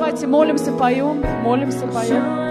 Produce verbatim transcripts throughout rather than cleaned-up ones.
Давайте молимся, поем, молимся, поем.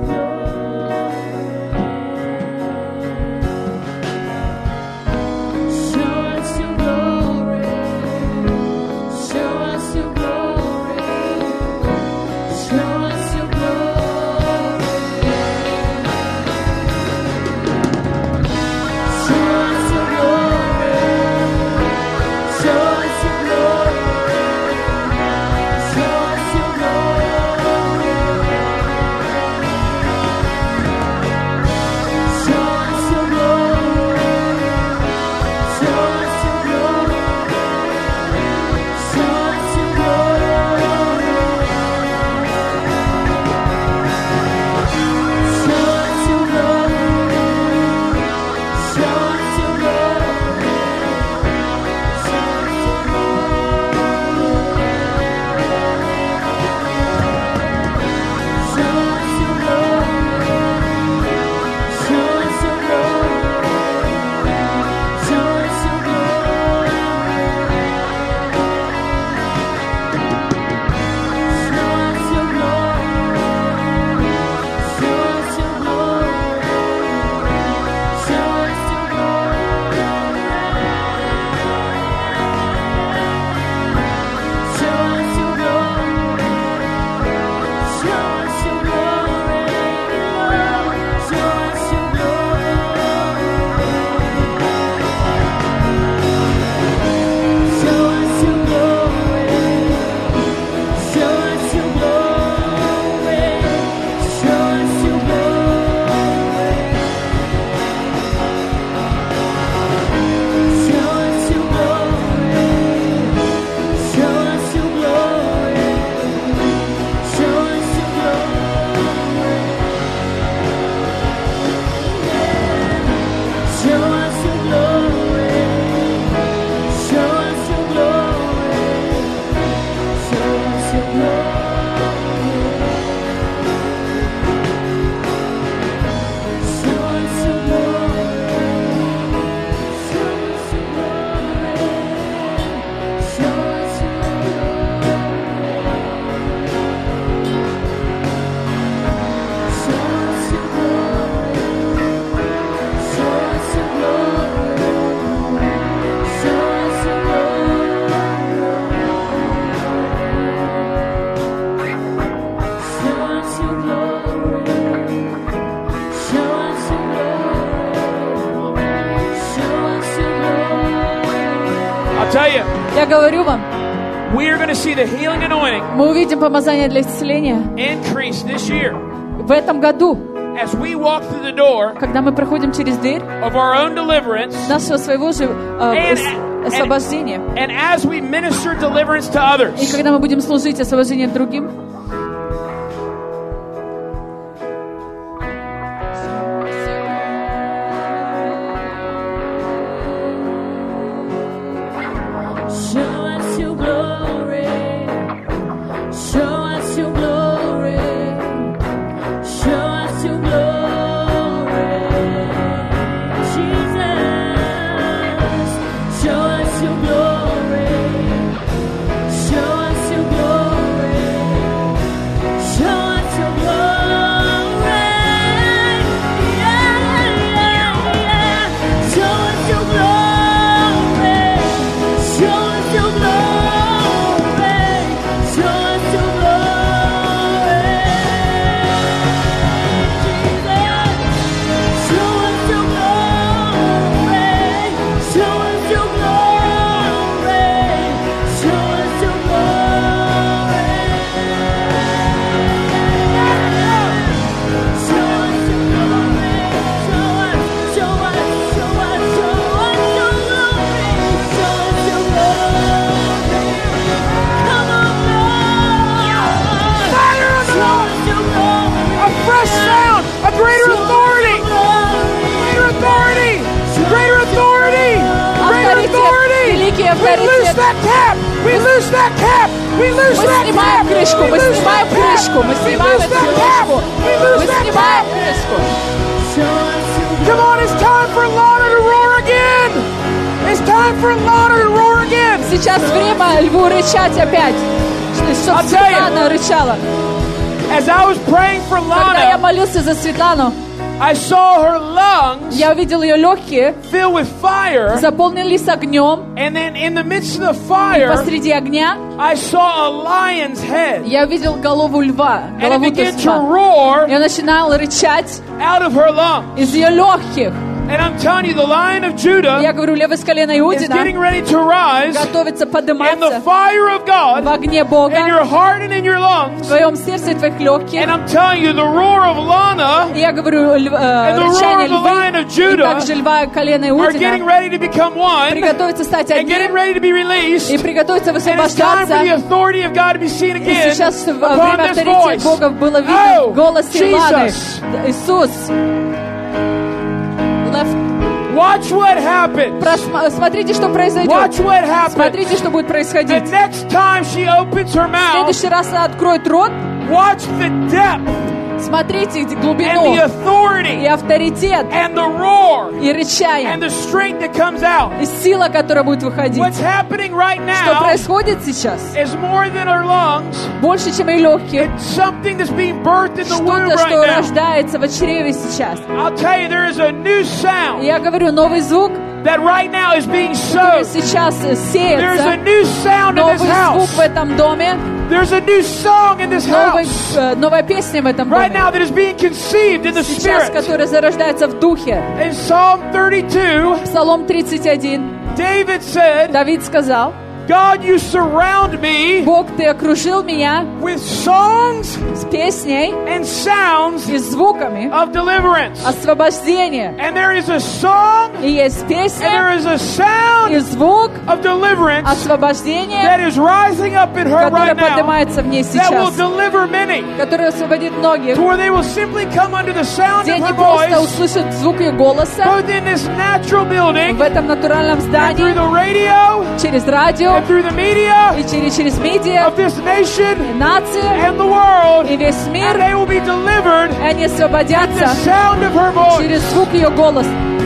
Я говорю вам, мы увидим помазание для исцеления в этом году, когда мы проходим через дверь нашего своего же э, освобождения. И когда мы будем служить освобождение другим, крышку, мы снимаем крышку, мы снимаем эту крышку, мы снимаем крышку. Come on, it's time for Lana to roar again. It's time for Lana to roar again. Сейчас время льву рычать опять. молились, чтобы I'll tell you. Светлана рычала. As I was praying for Когда я Lana, молился за Светлану, I saw her lungs я увидел ее легкие, filled with fire, заполнились огнем, and then in the midst of the и fire, посреди огня I saw a lion's head, я увидел голову льва, and it голову began to льва. roar Я начинал рычать out of her lungs. из ее легких. And I'm telling you, the Lion of Judah Я говорю, лев из колена is Иудина getting ready to rise готовится in the подниматься fire of в God огне Бога in your heart and in your в lungs. твоем сердце и твоих легких. And I'm telling you, the roar of Lana И я говорю, льв- э, and the roar рычание of the Lion льва of и Judah также льва колена are getting Иудина ready to become one приготовиться стать and getting одним ready to be released. и приготовиться And it's time for высвобождаться. the authority of God to be seen И again сейчас во upon время this авторитета voice. Бога было видно Oh, в голосе Иланы. Jesus. Иисус. Лев, Watch what happens. просма- смотрите, что произойдет. Watch what happens. Смотрите, что будет The происходить. next time she opens her В mouth, следующий раз она откроет рот. watch the depth Смотрите and глубину the authority и авторитет, and the roar и рычание, and the strength that comes out. и сила, которая будет выходить. What's happening right Что now происходит сейчас? is more than her lungs. Больше, чем и легкие. It's something that's being birthed in the womb Что-то, что right now. рождается в чреве сейчас. I'll tell you, there is a new И sound я говорю, новый звук, that right now is being который sowed. сейчас There's a сеется. new sound in Новый this звук house. в этом доме. There's a new song in this Новый, house э, новая песня в этом right доме. now that is being conceived in the Сейчас, Spirit. которая зарождается в духе. In Psalm thirty-two, Псалом тридцать один. David said, Давид сказал, God, you surround me Бог, ты окружил меня with songs с песней and sounds и звуками of deliverance. освобождения. And there is a song И есть and песня there is a и sound звук of deliverance освобождения, that is rising up in her который right now поднимается в ней that will сейчас, deliver many который освободит многих, to where they will simply come under the sound где of они her просто voice услышат звук ее голоса both in this natural building в этом натуральном and through здании, the radio через радио and through the media и через, через медиа, of this nation нации and the world, и весь and мир, they will be delivered и они at the освободятся sound of her voice. через звук ее голоса.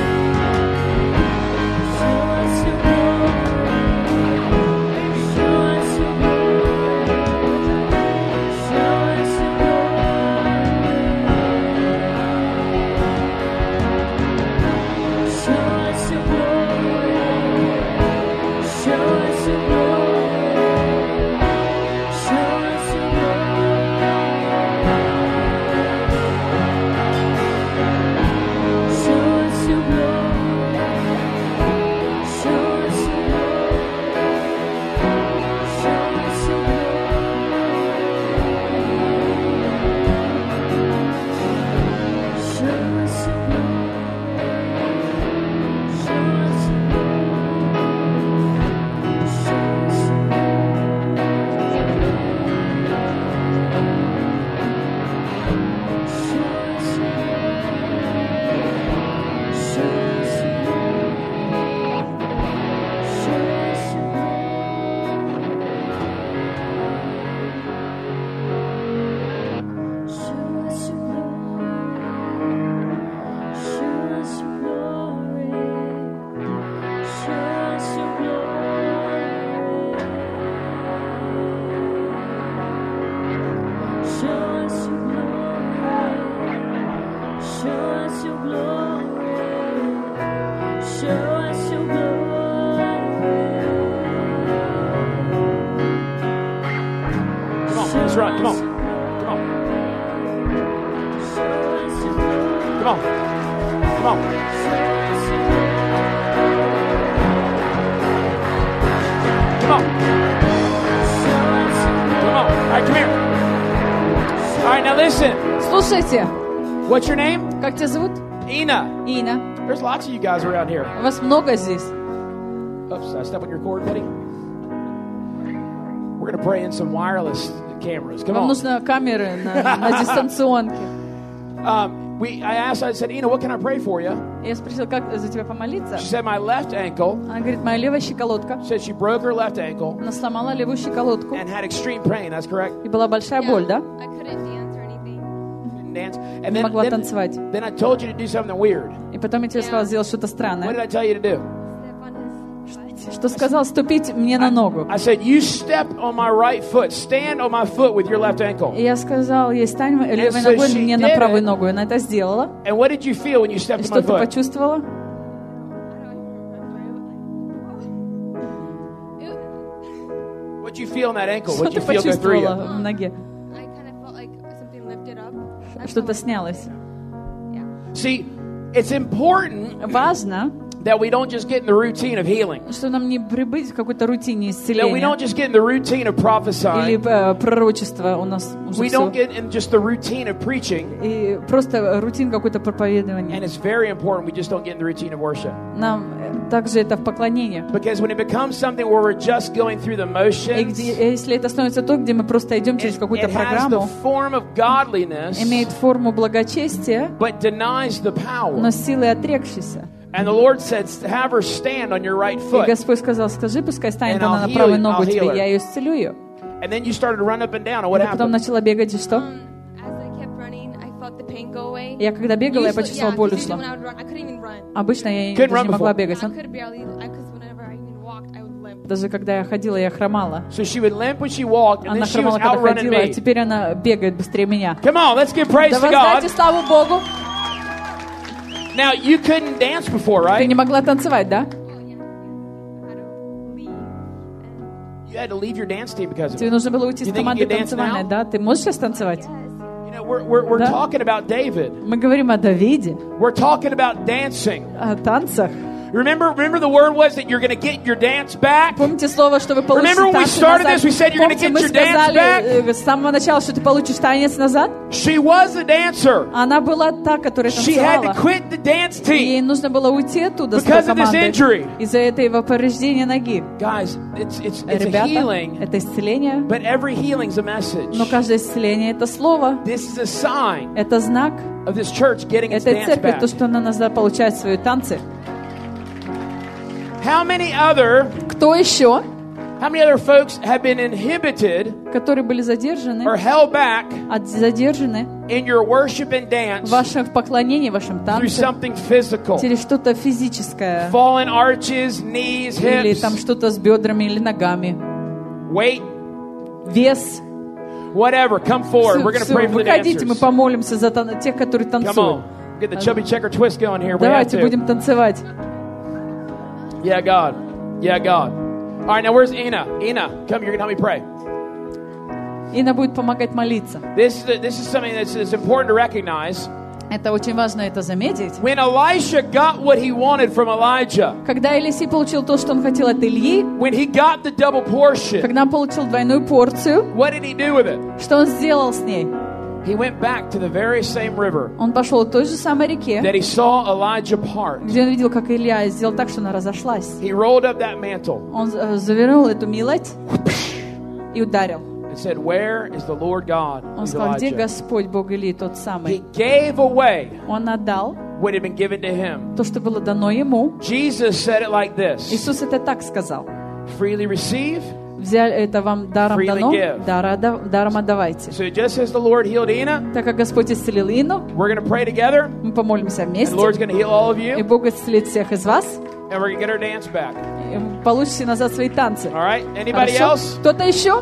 Come on, let's run. Come on. Come on. Come on. Come on. Come on. Come on. All right, come here. All right, now listen. Слушайте, What's your name? как тебя зовут? Ina. Ина. There's lots of you guys around here. Вас много здесь. Oops, I stepped on your cord, buddy. We're going to pray in some wireless cameras. Come Вам on. нужны камеры на, на дистанционке. Um, we, I asked, I said, Ina, what can I pray for you? Я спросила, как за тебя помолиться. She said, my left ankle. Она говорит, моя левая щиколотка. She said she broke her left ankle Она сломала левую щиколотку. and had extreme pain. That's correct. И была большая боль, да? I couldn't dance or anything. Didn't dance. Не And then, могла then, танцевать. then I told you to do something weird. И потом я тебе сказала сделать что-то What did странное. I tell you to do? Step on his butt. что сказал ступить мне на ногу. I said, you step on my right foot. Stand on my foot with your left ankle. И я сказал ей, стань левой so ногой she мне did на правую it. ногу. И она это сделала. And what did you feel when you И stepped on что my ты foot? почувствовала? What did you feel in that ankle? Что What did ты you feel go through почувствовала you? в ноге? I kind of felt like something lifted up. Что-то снялось. See, it's important Важно, that we don't just get in the routine of healing. что нам не прибыть в какой-то рутине That we исцеления don't just get in the routine of или prophesying. э, пророчество у нас уже We все. don't get in just the routine of preaching. И просто рутин какой-то проповедования. And it's very important we just don't get in the routine of worship. Нам э, также это в поклонении. Because when it becomes something where we're just going through the И motions, где, если это становится то, где мы просто идем it, через какую-то it has the программу, form of godliness, имеет форму благочестия, but denies the но power. силой отрекшийся. And the Lord said, have her stand on your right И foot. Господь сказал, скажи, пускай станет And она I'll на heal правую it, ногу I'll тебе, heal her. я ее исцелю ее. And then you started to run up and down. And what И потом happened? начала бегать, и что? Um, as I kept running, I felt the pain go away. Я когда бегала, я Usually- почувствовала, yeah, боль 'cause usually ушла. when I would run, I couldn't even run. Обычно я Couldn't даже run не могла before. бегать. I could barely, I, because whenever I even walked, I would limp. Даже когда я ходила, я хромала. So she would limp when she walked, and then Она she was хромала, когда outrunning ходила, а me. теперь она бегает быстрее меня. Come on, let's give praise Да to God. воздайте славу Богу. Now, you couldn't dance before, Ты right? не могла танцевать, да? You had to leave your dance team because of Тебе it. нужно было уйти You с think you команды can dance танцевальной, now? да? Ты можешь сейчас танцевать? You know, we're, we're, we're Да. talking about David. Мы говорим о Давиде, We're talking about dancing. о танцах. Remember, remember the word was that you're going to get your dance back? Помните слово, что вы Remember получите when we танцы started назад? this, we said you're gonna Помните, get мы your dance back? сказали э, с самого начала, что ты получишь танец назад? She was a dancer. Она была та, которая She had to танцевала. quit the dance И ей team. нужно было уйти оттуда с той Because of this команды injury. из-за этого повреждения ноги. Guys, it's, it's, it's a Ребята, healing, это исцеление, but every healing's a message. но каждое исцеление — это слово, This is a sign это знак of this church getting its этой dance церкви, back. то, что она назад получает свои танцы. How many other, Кто еще, how many other folks have been inhibited которые были задержаны, or held back от- задержаны in your worship and в dance вашем поклонении, в вашем through танце, something physical? через что-то физическое, Fallen arches, knees, или hips, там что-то с бедрами или ногами, weight, вес. whatever. Come forward. We're going to Всё, pray for the выходите, мы dancers. помолимся за тан- тех, которые Come танцуют. on. Get the chubby checker twist going here. We have Давайте to. будем танцевать. Yeah, God. Yeah, God. All right, now where's Ina? Ina, come. You're going to help me pray. Инна будет помогать молиться. This is, this is something that's, that's important to recognize. Это очень важно это заметить. When Elisha got what he wanted from Elijah, Когда Елисей получил то, что он хотел от Ильи, when he got the double portion, когда он получил двойную порцию, what did he do with it? что он сделал с ней? He went back to the very same river Он пошел к той же самой реке, that he saw Elijah part. где он видел, как Илья сделал так, что она разошлась. He rolled up that mantle Он э, завернул эту милость и ударил. and said, "Where is the Lord God?" Он who's сказал, где Elijah? Господь, Бог Илии, тот He самый? gave away Он отдал what had been given to him. то, что было дано ему. Jesus said it like this: Иисус это так сказал. freely receive. Взяли это вам даром Freely дано, give. дара- да- даром отдавайте. So just as the Lord healed Ina, Так как Господь исцелил Ину, we're going to pray together, мы помолимся and вместе, the Lord's going to heal all of и you, Бог исцелит всех из вас, and we're going to get our dance back. и вы получите назад свои танцы. All right? Anybody Хорошо? else? Кто-то еще?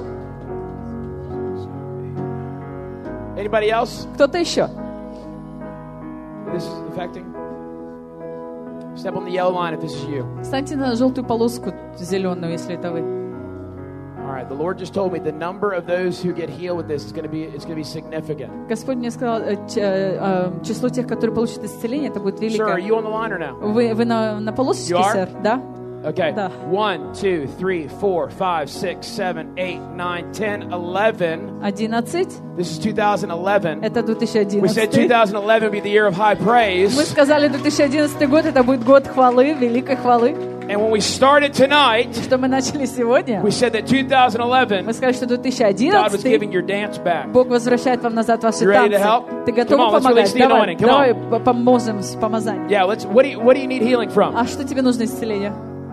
Anybody else? Кто-то еще? This is affecting? Step on the yellow line if this is you. Встаньте на желтую полоску зеленую, если это вы. All right. The Lord just told me the number of those who get healed with this is going to be it's going to be significant. Господь мне сказал, э, ч- э, э, число тех, которые получат исцеление, это будет Sir, are великое. you on the line or no? Вы, вы на, на полосочке, You are? сэр? Да? Okay. Да. One, two, three, four, five, six, seven, eight, nine, ten, eleven. Одиннадцать. This is two thousand eleven. Это две тысячи We said одиннадцатый. twenty eleven would be the year of high Мы praise. сказали, две тысячи одиннадцатый год, это будет год хвалы, великой хвалы. And when we started tonight, Что мы начали сегодня? we said that two thousand eleven, Мы сказали, что две тысячи God was одиннадцатый giving your dance back. Бог возвращает вам назад ваши You ready to танцы. help? Ты Come готов on, let's помогать? release the Давай, anointing. Come давай on. по- поможем с помазанием. Yeah, let's. What do you What do you need healing from? А что тебе нужно исцеление?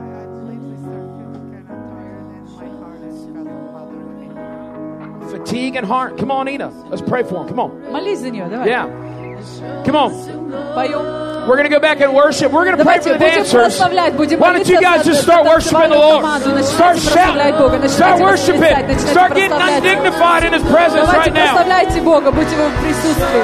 Fatigue and heart. Come on, Ina. Let's pray for him. Come on. Молись за нее, давай. Yeah. Come on. Поем. We're going to go back and worship. We're going to pray for Давайте the будем dancers. прославлять, будем Why don't you молиться guys за just start worshiping the танцевальную Lord? команду. Start Начинайте прославлять Бога, shouting. Start начинайте worshiping. восклицать, начинайте Start getting прославлять. undignified in His presence Давайте right now. прославляйте Бога, будьте в Его присутствии.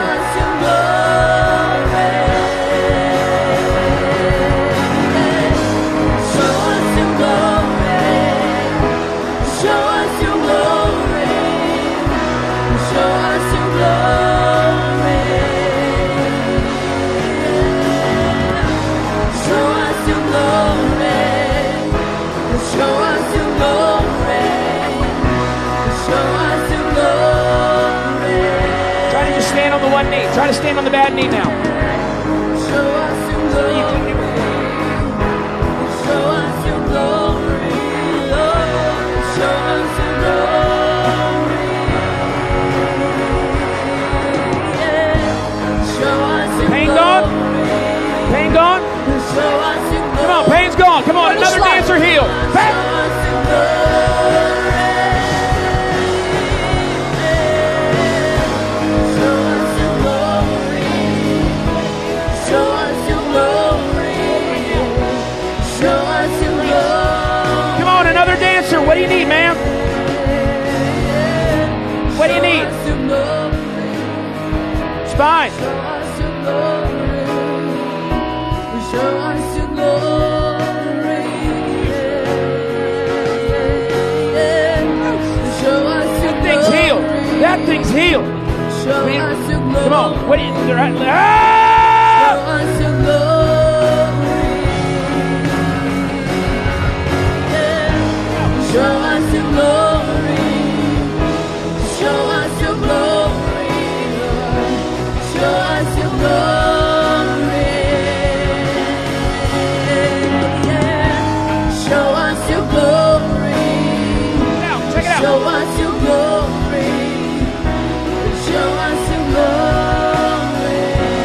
One knee. Try to stand on the bad knee now. Pain gone? Pain gone? Come on, pain's gone. Come on, another dancer healed. Back. What do you need, ma'am? What do you need? Spine. That thing's healed. That thing's healed. Come on. What do you need? Ah! Show us your glory. Show us your glory. Show us your glory. Show us your glory. Now, check it out. Show us your glory. Show us your glory.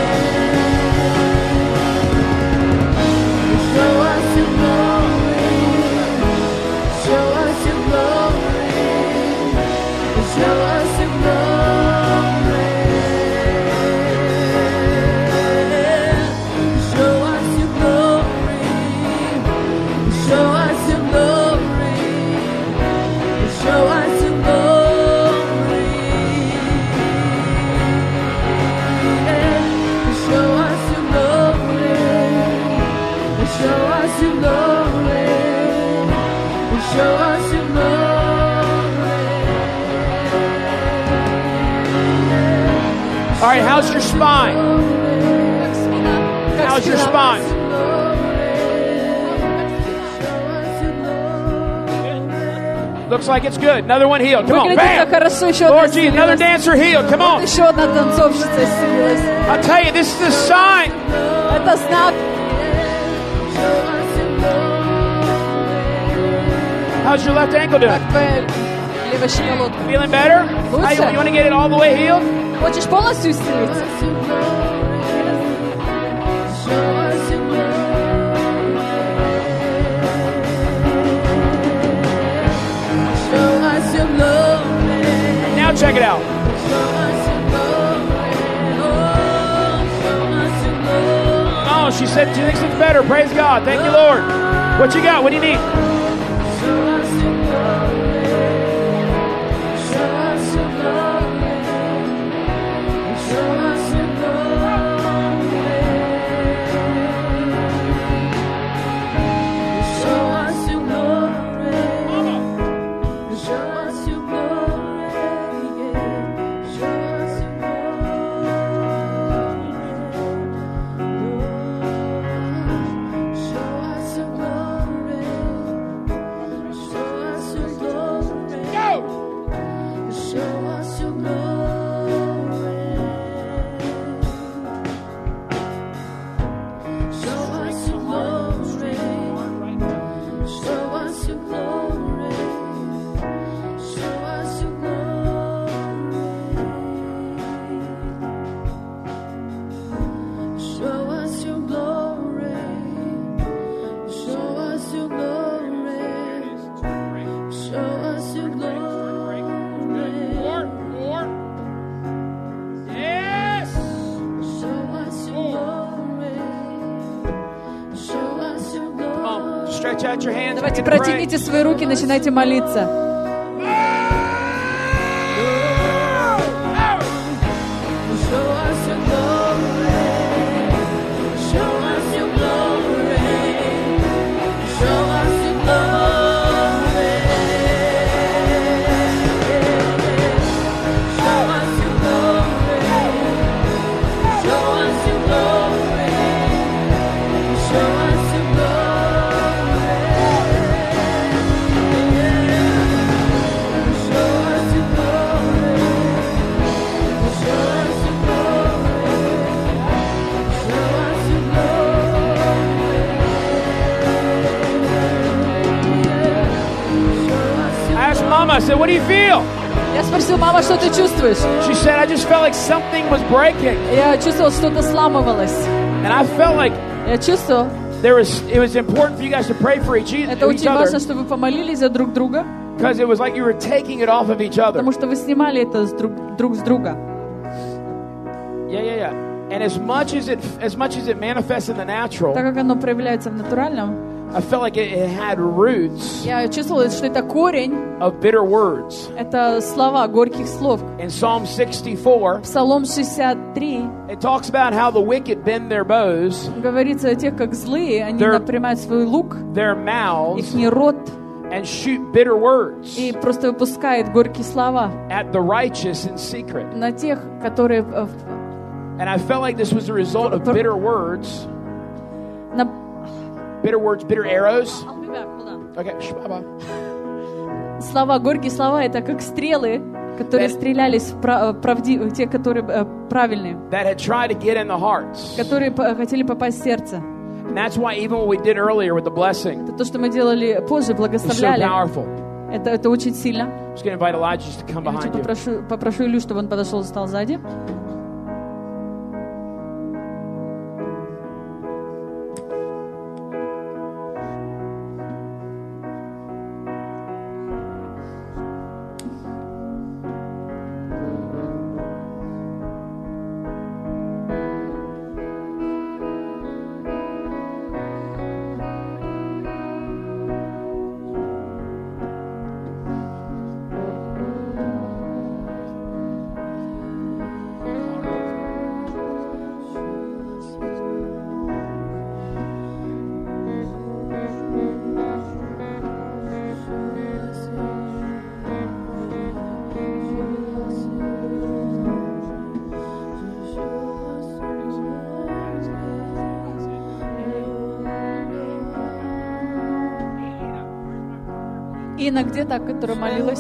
Show us your glory. Show us your glory. Show us your glory. Show us your glory. Show us your glory. Show us your glory. Show us your glory. Show us your glory. Show us your glory. All right, how's your spine? How's your spine? Looks like it's good. Another one healed. Come on, Выглядит bam! хорошо, еще одна Lord Jesus, another исцелилась. dancer healed. Come on. Еще одна танцовщица исцелилась. I'll tell you, this is a sign. Это знак. How's your left ankle doing? Как твоя левая щиколотка? Feeling better? Лучше? How, you, you want to get it all the way healed? Хочешь полностью исцелиться? Now check it out. Oh, she said she thinks it's better. Praise God. Thank you, Lord. What you got? What do you need? Stretch out your hands. Давайте Begin to pray. протяните свои руки, начинайте молиться. Show us your glory. Show us your glory. Show us your glory. Show us your glory. Show us your glory. Show us your glory. Show us your glory. Show us your Ask Mama. I said, what do you feel? Я спросил, мама, что ты чувствуешь? She said, I just felt like something was breaking. Я чувствовал, что-то сламывалось. And I felt like Я чувствовал, there was, it was important for you guys to pray for each, each это очень other. важно, чтобы вы помолились за друг друга, Because it was like you were taking it off of each other. потому что вы снимали это с друг, друг с друга. Yeah, yeah, yeah. And as much as it, as much as it manifests in the natural, Так как оно проявляется в натуральном, I felt like it, it had roots я чувствовала, что это корень, of bitter words. это слова горьких слов. In Psalm sixty-four, Псалом шестьдесят три it talks about how the wicked bend their bows, говорится о тех, как злые, они Their- напрямляют свой лук, their mouths, их рот, and shoot bitter words и просто выпускает горькие слова at the righteous in secret. на тех, которые э, And I felt like this was a result of bitter words, на... bitter words, bitter arrows. Okay, shh, bye-bye. Слова, горькие слова, это как стрелы, которые That- стрелялись в прав- правди- те, которые э, правильные, That had tried to get in the hearts. которые по- хотели попасть в сердце. And that's why even what we did earlier with the blessing Это то, что мы делали позже, is so благословляли. powerful. Это, это очень сильно. I'm just going to invite Elijah just to come Я хочу behind you. попрошу, попрошу Илью, чтобы он подошел и стал сзади. Инна, где та, которая молилась?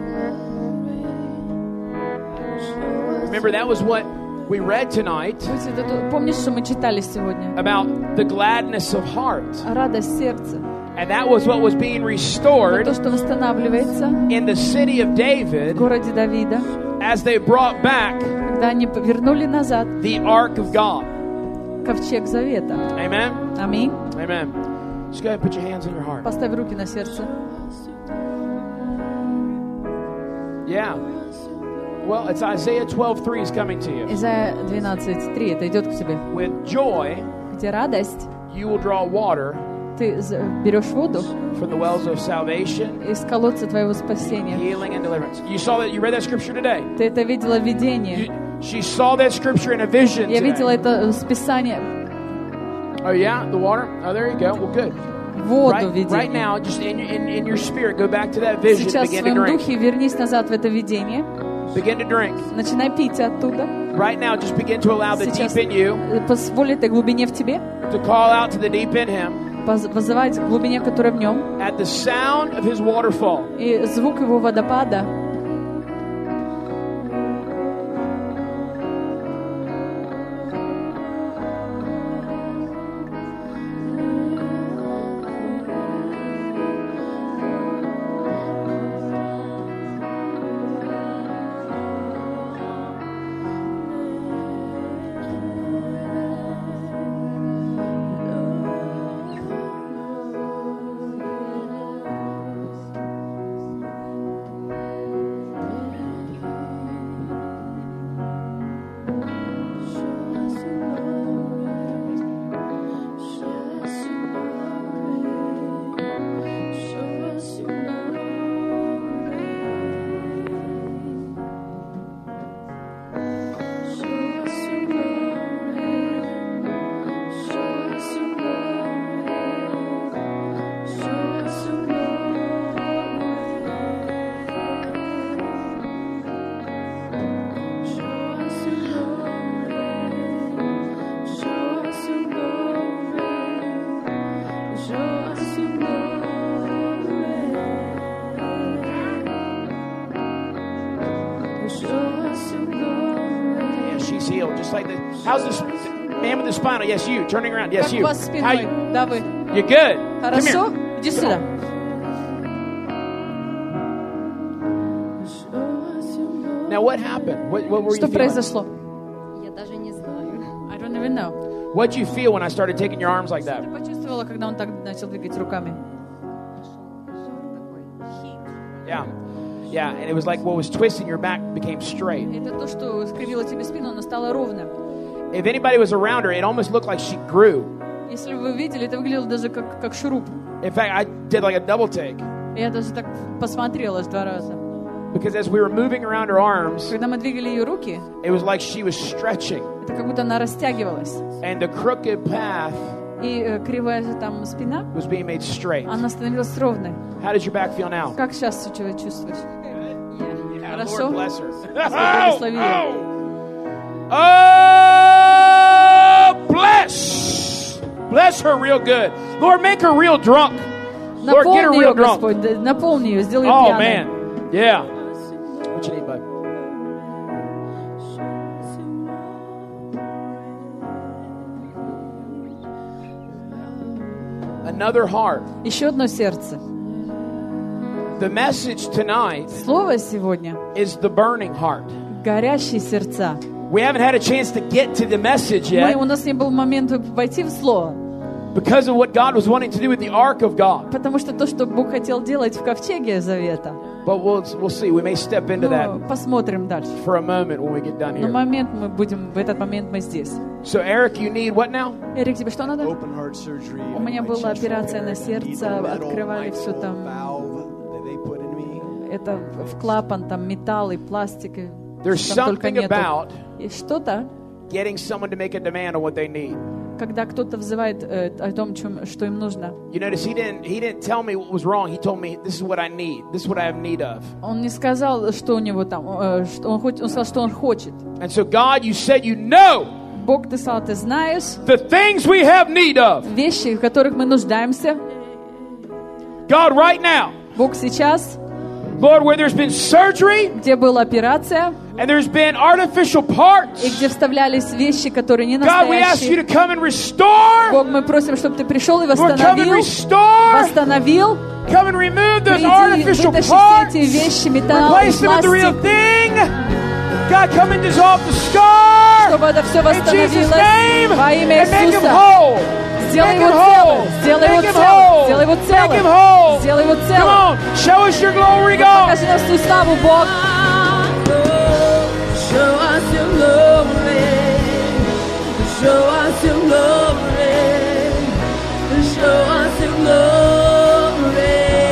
Remember, that was what we read tonight Пусть это то- Помнишь, что мы читали сегодня? about the gladness of heart. Радость сердца. And that was what was being Это restored то, что восстанавливается in the city of в David городе Давида, as they brought back когда они вернули назад the ark of God. ковчег завета. Amen? Аминь. Amen. Just go ahead and put your hands on your heart. Поставь руки на сердце. Yeah. Well, it's Isaiah twelve three is coming to you. Исайя двенадцать три, это идет к тебе. With joy, Где радость, you will draw water ты з- берешь воду from the wells of salvation, из колодца твоего спасения. healing, and deliverance. You saw that? You read that scripture today? Ты это видела в видении. You, she saw that scripture in a vision Я видела today. это с Писания. Oh, yeah? The water? Oh, there you go. Well, good. Воду Right, в видении. right now, just in, in, in your spirit, go back to that vision. Сейчас в Begin to своем drink. духе вернись назад в это видение. Begin to drink. Начинай пить оттуда. Right now, just begin to allow the Сейчас deep in you позволь этой глубине в тебе to call out to the deep in him поз- вызывать глубине, которая в нем, at the sound of his waterfall. и звук его водопада. like the, how's this man with the spinal? Yes, you. Turning around. Yes, Как you. у вас с How спиной? you? Да, вы. You're good. Come Хорошо? here. Иди сюда. Now, what happened? What, what were Что you feeling? произошло? Я даже не знаю. I don't even know. What did you feel when I started taking your arms like that? Что почувствовала, когда он так начал двигать руками? Yeah. Yeah, and it was like what was twisting your back became straight. Это то, что скривило тебе спину, оно стало ровным. If anybody was around her, it almost looked like she grew. Если вы видели, это выглядело даже как, как шуруп. In fact, I did like a double take. Я даже так посмотрела аж два раза. Because as we were moving around her arms, Когда мы двигали ее руки, it was like she was stretching. это как будто она растягивалась. And the crooked path И э, кривая же там спина, was being made straight. она становилась ровной. How does your back feel now? Как сейчас себя чувствуешь? Yeah, Хорошо? Lord bless her. благослови ее. Oh, oh, bless. Bless her real good. Lord, make her real drunk. Lord, get her Наполни real ее, drunk. Господь, да, наполни ее, сделай ее Oh, пьяной. man. Yeah. What you need, bud? Another heart. Еще одно сердце. The message tonight Слово сегодня is the burning heart. — горящие сердца. We haven't had a chance to get to the message Мы, yet у нас не был момента войти в Слово, because of what God was wanting to do with the ark of God. потому что то, что Бог хотел делать в ковчеге Завета, But we'll we'll see. We may step into ну, that посмотрим дальше. for a moment when we get done Но here. момент мы будем, в этот момент мы здесь. So Eric, you need what now? Эрик, тебе что надо? Open heart surgery. У меня My была chest операция на wall. сердце, Need the metal открывали все mitral там. valve that they put in me. Это в клапан, там металл и пластик, и There's там только something нету. about И что-то, getting someone to make a demand on what they need. когда кто-то взывает э, о том, чем, что им нужно. You notice he didn't he didn't tell me what was wrong. He told me this is what I need. This is what I have need of. Он не сказал, что у него там, э, что он, хоть, он сказал, что он хочет. And so God, you said you know Бог, ты сказал, ты знаешь the things we have need of. вещи, в которых мы нуждаемся. God, right now, Бог сейчас, Lord, where there's been surgery где была операция, and there's been artificial parts, и где вставлялись вещи, которые не God, we ask you to настоящие. come and restore. Бог, мы просим, чтобы ты пришел и Lord, come and восстановил, restore. восстановил, Come and remove those приди, artificial вытащи parts. все эти вещи, металл и Replace them with the real пластик, thing. God, come and dissolve the scar. чтобы это все In Jesus' восстановилось name. во имя And make him Иисуса. whole. Сделай Make его him whole. целым, сделай его Make him целым, whole. сделай его Make him целым, whole. сделай его Come целым. on. Show us your glory, God. Покажи нам свою славу, Бог. Show us your glory. Show us your glory. Show us your glory.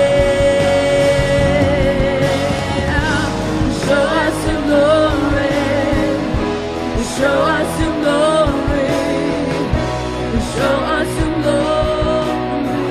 Show us your glory. Show us your glory. Show us your glory.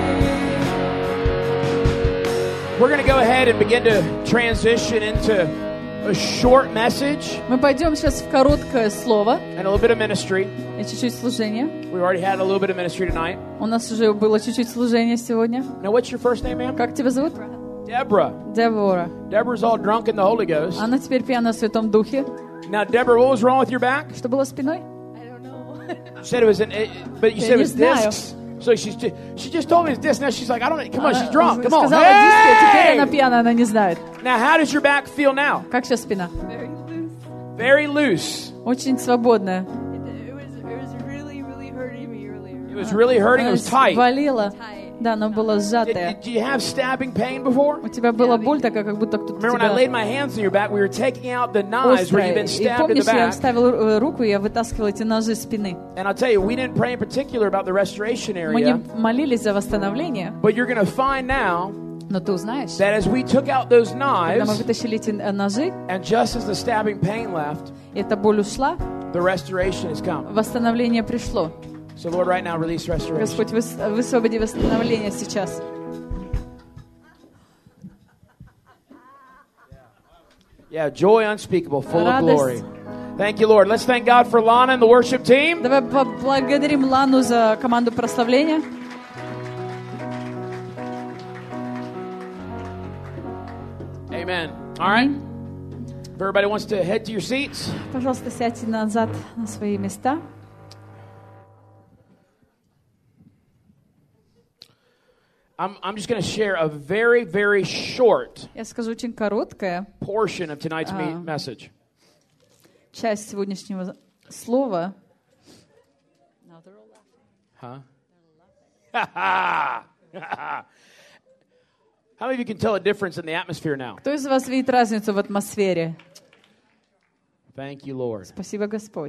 We're going to go ahead and begin to transition into a short message Мы пойдем сейчас в короткое слово and a little bit of ministry. и чуть-чуть служения. We already had a little bit of ministry tonight. У нас уже было чуть-чуть служения сегодня. Now, what's your first name, ma'am? Как тебя зовут? Deborah. Девора. Deborah's all drunk in the Holy Ghost. Она теперь пьяна в Святом Духе. Now, Deborah, what was wrong with your back? Что было спиной? I don't know. You said it was an, it, but you Я said it не was знаю. discs. So she's just, she just told me it's discs. Now she's like, I don't know. Come on, she's drunk. Come on. Сказала диски, а теперь она Hey! пьяна, она не знает. Now, how does your back feel now? Как сейчас спина? Very loose. Very loose. Очень свободная. It, it was it was really really hurting me earlier. It was really hurting. It was tight. Болела. Tight. Да, она была Did, сжатая. did you have stabbing pain before? У тебя была боль такая, как будто кто-то Remember when I laid тебя my hands on your back, we were taking out the knives where you've острая. been И stabbed in the помнишь, я back. вставила э, руку, и я вытаскивала эти ножи из спины. And I'll tell you, we didn't pray in particular about the restoration Мы не area, молились за восстановление, but you're going to find now но ты узнаешь, that as we took out those когда мы knives, вытащили эти э, ножи, and just as the stabbing pain left, эта боль ушла, the restoration has come. восстановление пришло. So Lord, right now, release restoration. Господь, выс- высвободи восстановление сейчас. Yeah, joy unspeakable, full of Радость. glory. Thank you, Lord. Let's thank God for Lana and the worship team. Давай поблагодарим Лану за команду прославления. Amen. All right. If everybody wants to head to your seats. Пожалуйста, сядьте назад на свои места. I'm, I'm just going to share a very, very short Я скажу очень короткое. portion of tonight's me- Ah. message. Часть сегодняшнего слова. Huh? How many of you can tell a difference in the atmosphere now? Кто из вас видит разницу в атмосфере? Thank you, Lord. Спасибо, Господь.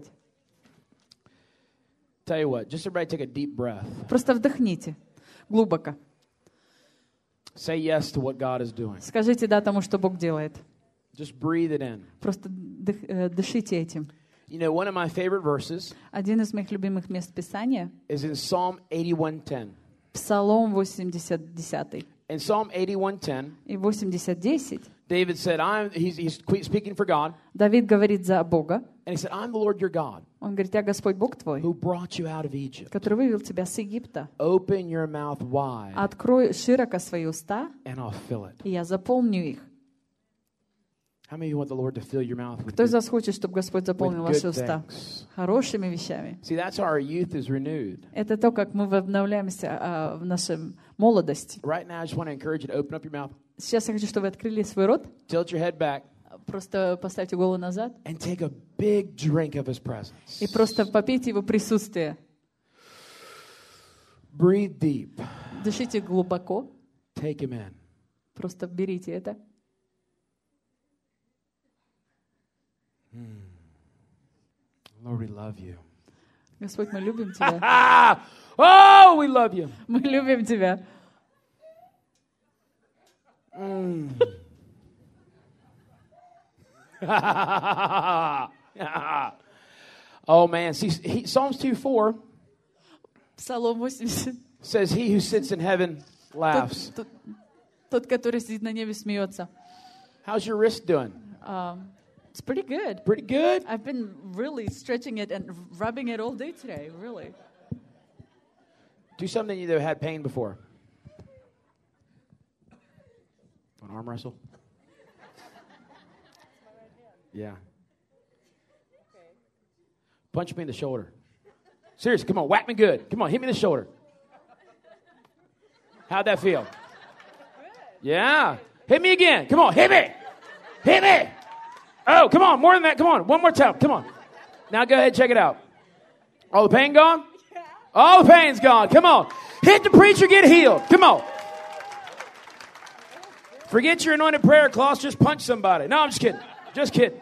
Tell you what, just everybody take a deep breath. Просто вдохните глубоко. Say yes to what God is doing. Скажите да тому, что Бог делает. Just breathe it in. Просто дых- э, дышите этим. You know, one of my favorite verses Один из моих любимых мест Писания is in Psalm eighty-one ten. — Псалом восемьдесят десять. In Psalm eighty-one ten, И восемьдесят десять David said, I'm, he's, he's speaking for God, Давид говорит за Бога. and he said, I'm the Lord your God, Он говорит: «Я Господь Бог твой, who brought you out of Egypt. который вывел тебя с Египта. Open your mouth wide, Открой широко свои уста, and I'll fill it. и я заполню их». How many of you want the Lord to fill your mouth with Кто из good, вас хочет, чтобы Господь заполнил with ваши good уста things? хорошими вещами? See, that's how our youth is renewed. Это то, как мы обновляемся а, в нашей молодости. Right now, I just want to encourage you to open up your mouth, Сейчас я хочу, чтобы вы открыли свой рот, tilt your head back, просто поставьте голову назад and take a big drink of His presence. и просто попейте Его присутствие. Breathe deep. Дышите глубоко, Take Him in. просто берите это. Lord, we love you. Господь, мы любим Тебя. Ah! Oh, we love you. Мы любим Тебя. Oh, man. See, he, Psalms two four Псалом восемьдесят. says, He who sits in heaven laughs. Тот, тот, тот, который сидит на небе, смеется. How's your wrist doing? Um, it's pretty good. Pretty good? I've been really stretching it and rubbing it all day today, really. Do something you that had pain before. An arm wrestle? Yeah. Punch me in the shoulder. Seriously, come on, whack me good. Come on, hit me in the shoulder. How'd that feel? Yeah. Hit me again. Come on, hit me. Hit me. Oh, come on, more than that. Come on, one more time. Come on. Now go ahead, check it out. All the pain gone? All the pain's gone. Come on. Hit the preacher, get healed. Come on. Forget your anointed prayer cloths. Just punch somebody. No, I'm just kidding. Just kidding.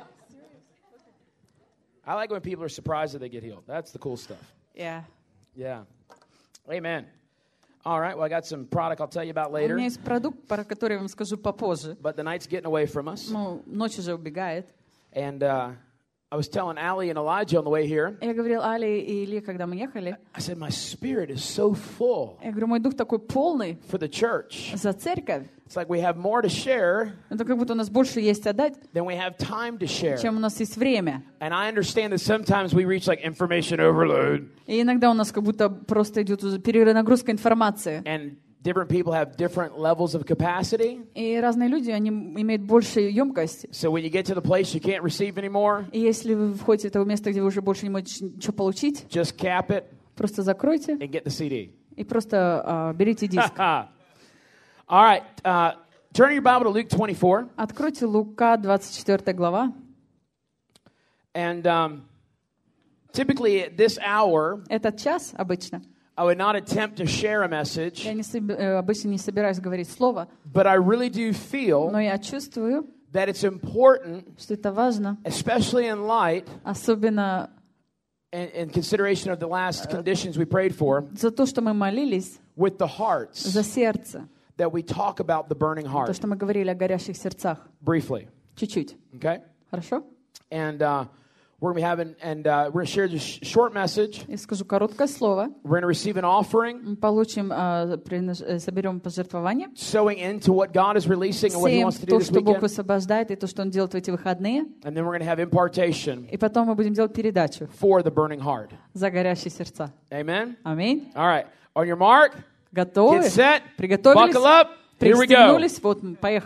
I like when people are surprised that they get healed. That's the cool stuff. Yeah. Yeah. Amen. All right. Well, I got some product I'll tell you about У later. меня есть продукт, про который я вам скажу попозже. But the night's getting away from us. Ну, ночь уже убегает. And uh, I was telling Allie and Elijah on the way here. Я говорил Али и Илье, когда мы ехали. I said, my spirit is so full Я говорю, мой дух такой полный for the church. за церковь. It's like we have more to share Это как будто у нас больше есть отдать, than we have time to share. чем у нас есть время. And I understand that sometimes we reach like information overload. И иногда у нас как будто просто идет уже перенагрузка информации. And different people have different levels of capacity. И разные люди, они имеют большую емкость. So when you get to the place you can't receive anymore, И если вы входите в то место, где вы уже больше не можете ничего получить, just cap it просто закройте and get the C D. и просто а, берите диск. All right. Uh, turn your Bible to Luke twenty-four. Откройте Лука, двадцать четвёртая глава. And um, typically at this hour, Этот час обычно. I would not attempt to share a message, Я не соб- э, обычно не собираюсь говорить слово, but I really do feel но я чувствую, that it's important, что это важно, especially in light особенно and in consideration of the last conditions we prayed for, за то, что мы молились, with the hearts, за сердце, that we talk about the burning то, heart что мы говорили о горящих сердцах. briefly. Чуть-чуть. Okay? Хорошо? And uh, we're going to be having, and uh, we're going to share this sh- short message. Я скажу короткое слово. We're going to receive an offering, Мы получим, э, принос- э, соберем пожертвование. sowing into what God is releasing and what He Сеем wants to do то, this что Бог weekend. высвобождает, и то, что Он делает в эти выходные. And then we're going to have impartation И потом мы будем делать передачу for the burning heart. за горящие сердца. Amen? Аминь. All right. On your mark, Готовы? get set, Приготовились? buckle up. Here we go. Пристегнулись? Вот, мы поехали.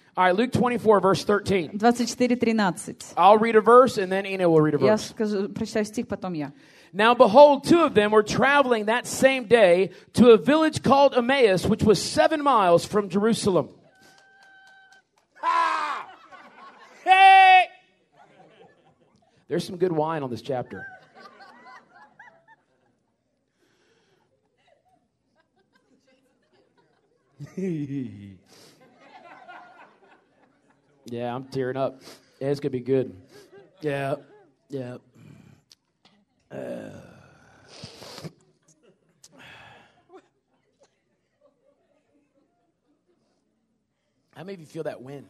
All right, Luke twenty-four, verse thirteen. двадцать четыре тринадцать. I'll read a verse, and then Ina will read a Я verse. скажу, прочитаю стих, потом я. Now behold, two of them were traveling that same day to a village called Emmaus, which was seven miles from Jerusalem. Ah! Hey! There's some good wine on this chapter. Yeah, I'm tearing up. Yeah, it's going to be good. Yeah, yeah. Uh. How many of you feel that wind?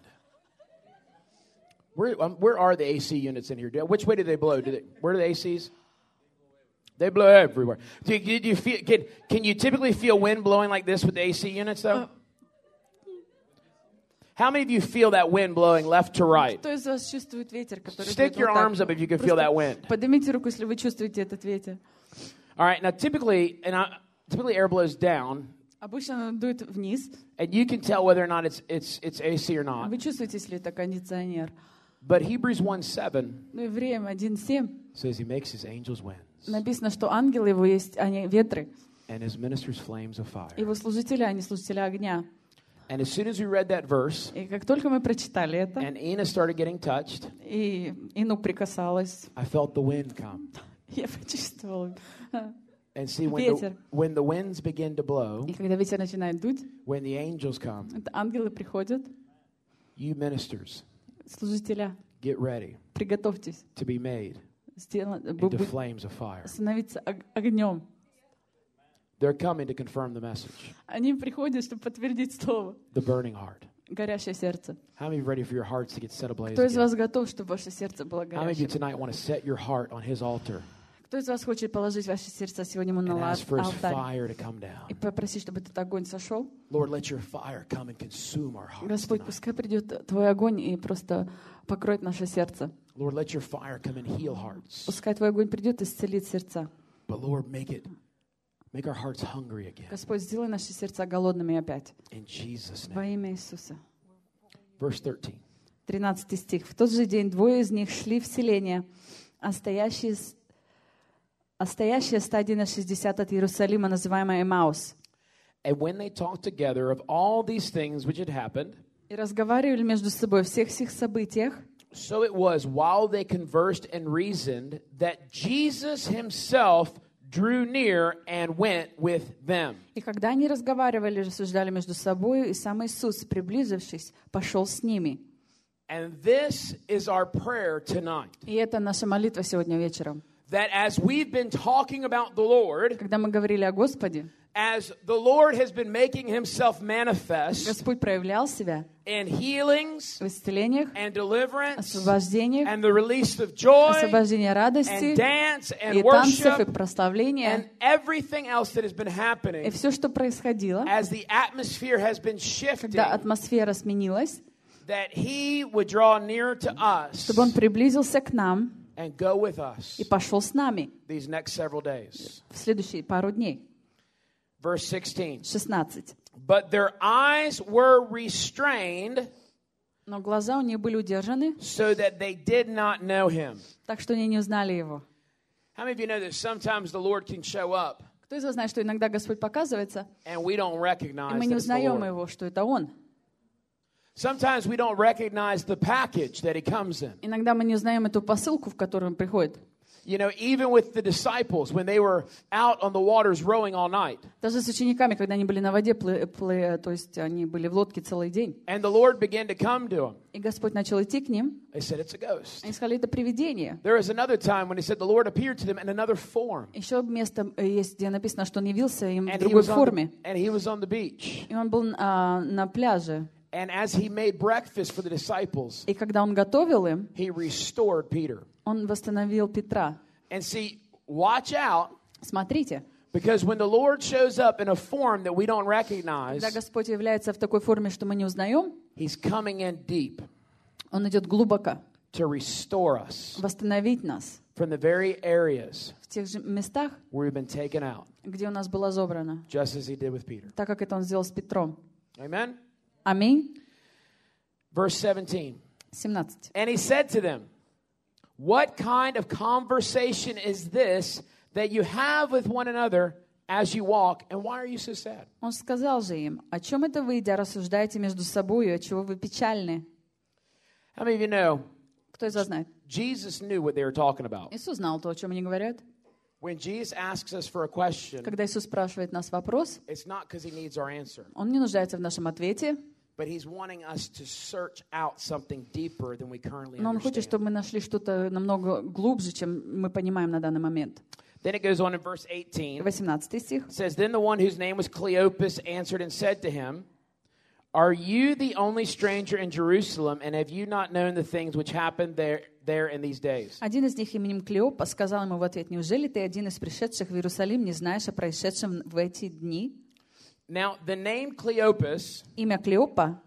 Where, um, where are the A C units in here? Which way do they blow? Do they, where are the A Cs? They blow everywhere. Do, do, do you feel, can, can you typically feel wind blowing like this with the A C units, though? How many of you feel that wind blowing left to right? Кто из вас чувствует ветер, который Stick дует your вот так? arms up if you can feel that wind. Поднимите руку, если вы чувствуете этот ветер. All right, now typically, and I, typically air blows down, Обычно он дует вниз. and you can tell whether or not it's it's it's A C or not. Вы чувствуете, если это кондиционер. But Hebrews one seven Ну, Евреям один семь says he makes his angels winds написано, что ангелы его есть, они ветры. and his ministers flames of fire. Его служители, они служители огня. And as soon as we read that verse, И как только мы прочитали это, and Ina started getting touched, и Ину прикасалась, I felt the wind come. я почувствовала. And see, when the, Ветер. when the winds begin to blow, И когда ветер начинает дуть, when the angels come, это ангелы приходят, you ministers, служителя, get ready приготовьтесь to be made сделать, into flames of fire. становиться ог- огнем. They're coming to confirm the message, Они приходят, чтобы подтвердить слово. the burning heart. Горящее сердце. How many of you ready for your hearts to get set ablaze Кто из again? вас готов, чтобы ваше сердце было How many of you горящим? tonight want to set your heart on his altar Кто из вас хочет положить ваше сердце сегодня ему на and ла- ask for his алтарь fire to come down? и попросить, чтобы этот огонь сошел? Lord, let your fire come and consume our hearts Господь, tonight. пускай придет Твой огонь и просто покроет наше сердце. Lord, let your fire come and heal hearts. Пускай Твой огонь придет и исцелит сердца. But Lord, make it, make our hearts hungry again. Господь, сделай наши сердца голодными опять. In Jesus' Во name. имя Иисуса. Verse thirteen. тринадцатый стих. В тот же день двое из них шли в селение, а стоящие, с- а стоящие стадии на шестьдесят от Иерусалима, называемое Эмаус. And when they talked together of all these things which had happened, И разговаривали между собой о всех сих событиях. so it was while they conversed and reasoned that Jesus himself drew near and went with them. И когда они разговаривали, рассуждали между собой, и сам Иисус, приблизившись, пошел с ними. And this is our prayer tonight. И это наша молитва сегодня вечером. That as we've been talking about the Lord, Когда мы говорили о Господе, as the Lord has been making himself manifest Господь проявлял себя in healings в исцелениях, and deliverance освобождениях, and the release of joy освобождение and радости, dance and и танцев, и worship прославления, and everything else that has been и happening все, что происходило, as the atmosphere has been shifting, когда атмосфера сменилась, that he would draw near to us чтобы Он приблизился к нам and go with us и пошел с нами these next several days. в следующие пару дней. Verse sixteen. шестнадцать. But their eyes were restrained Но глаза у них были удержаны, so that they did not know him. так что они не узнали Его. How many of you know that sometimes the Lord can show up Кто из вас знает, что иногда Господь показывается, and we don't и recognize мы that не it's the узнаем Lord? Его, что это Он. Sometimes we don't recognize the package that he comes in. Иногда мы не узнаем эту посылку, в которую Он приходит. You know, even with the disciples, when they were out on the waters rowing all night, Даже с учениками, когда они были на воде, плы, плы- то есть они были в лодке целый день. and the Lord began to come to them, И Господь начал идти к ним. they said, it's a ghost. Они сказали, это привидение. There was another time when he said the Lord appeared to them in another form. Еще место э, есть, где написано, что Он явился им в And he другой was on форме. the, and he was on the beach. И Он был а, на пляже. And as he made breakfast for the disciples, И когда Он готовил им, he restored Peter. Он восстановил Петра. And see, watch out, Смотрите, because when the Lord shows up in a form that we don't recognize, когда Господь является в такой форме, что мы не узнаем, he's coming in deep Он идет глубоко to restore us восстановить нас from the very areas в тех же местах, where we've been taken out, где у нас было забрано, just as he did with Peter. так как это Он сделал с Петром. Amen? Аминь. Verse seventeen. семнадцать. And he said to them, what kind of conversation is this that you have with one another as you walk, and why are you so sad? Он сказал же им: о чем это вы, идя, рассуждаете между собой, отчего вы печальны? How many of you know Кто из вас знает? Jesus knew what they were talking about? Иисус знал то, о чем они говорят. When Jesus asks us for a question, Когда Иисус спрашивает нас вопрос, it's not because he needs our answer, Он не нуждается в нашем ответе, but he's wanting us to search out something deeper than we currently но Он хочет, understand. чтобы мы нашли что-то намного глубже, чем мы понимаем на данный момент. Then it goes on in verse eighteen. восемнадцатый стих. It says, Then the one whose name was Cleopas answered and said to him, Are you the only stranger in Jerusalem, and have you not known the things which happened there, there in these days? Один из них именем Клеопа сказал ему в ответ: неужели ты один из пришедших в Иерусалим не знаешь о происшедшем в эти дни? Now, the name Cleopas Имя Клеопа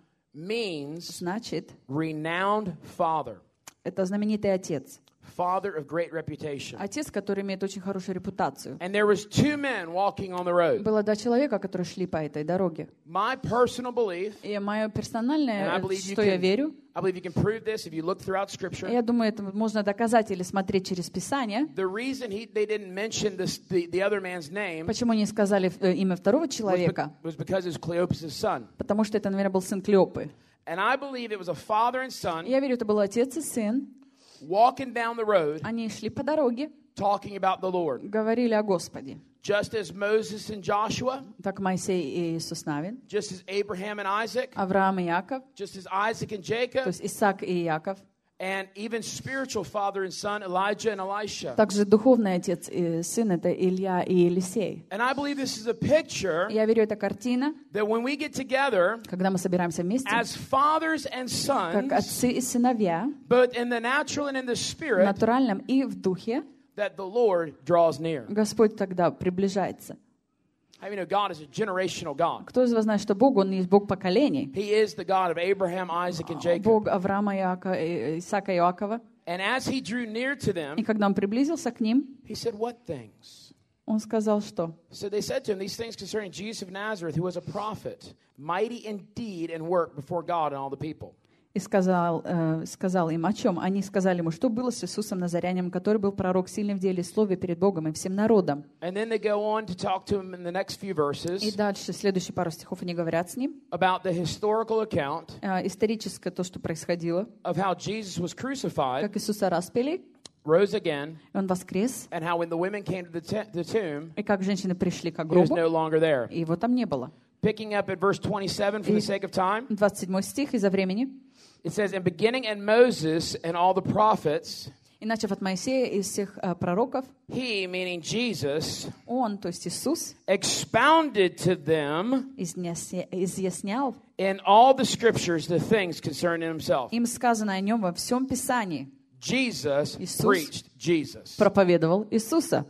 means значит, renowned father, это знаменитый отец. father of great reputation. Отец, который имеет очень хорошую репутацию. And there was two men walking on the road. Было два человека, которые шли по этой дороге. My personal belief, И мое and I персональное, believe you что я can, верю, I believe you can prove this if you look throughout Scripture. я думаю, это можно доказать или смотреть через Писание. The reason he, they didn't mention this, the, the other man's name Почему не сказали э, имя второго was, be- человека? was because it's Cleopas' son. Потому что это, наверное, был сын Клеопы. And I believe it was a father and son Я верю, это был отец и сын. walking down the road Они шли по дороге, talking about the Lord. говорили о Господе. Just as Moses and Joshua, Так Моисей и Иисус Навин, just as Abraham and Isaac, Авраам и Яков, just as Isaac and то Jacob, есть Исаак и Яков. and even spiritual father and son Elijah and Elisha. Также духовный отец и сын — это Илья и Елисей. And I believe this is a picture Я верю, это картина, that when we get together когда мы собираемся вместе, as fathers and как sons, отцы и сыновья, both in the natural and in the в spirit, натуральном и в духе, that the Lord draws near. Господь тогда приближается. How many know God is a generational God? Кто из вас знает, что Бог, Он есть Бог поколений? He is the God of Abraham, Isaac, and Jacob. Бог Авраама, Иака- э, Исаака и Иакова. And as he drew near to И them, когда Он приблизился к ним, he said, What things? Он сказал, что? So they said to him, These things concerning Jesus of Nazareth, who was a prophet, mighty in deed and work before God and all the people. И сказал, э, сказал им о чем? Они сказали ему, что было с Иисусом Назарянем, который был пророк сильный в деле и слове перед Богом и всем народом. And then they go on to talk to him in the next few И verses дальше, следующие пару стихов, они говорят с ним. about the historical account Э, историческое то, что происходило. of how Jesus was crucified, Как Иисуса распяли, rose again, и Он воскрес. and how when the women came to the, te- the tomb, И как женщины пришли к he was гробу, no longer there. и его там не было. Picking up at verse twenty-seven for the sake of time, двадцать седьмой стих из-за времени. it says, And beginning at Moses and all the prophets, И начав от Моисея и всех э, пророков, he, meaning Jesus, Он, то есть Иисус, expounded to them изъясня- изъяснял in all the scriptures the things concerning himself. им сказано о Нем во всем Писании. Jesus Иисус. preached Jesus. Проповедовал Иисуса.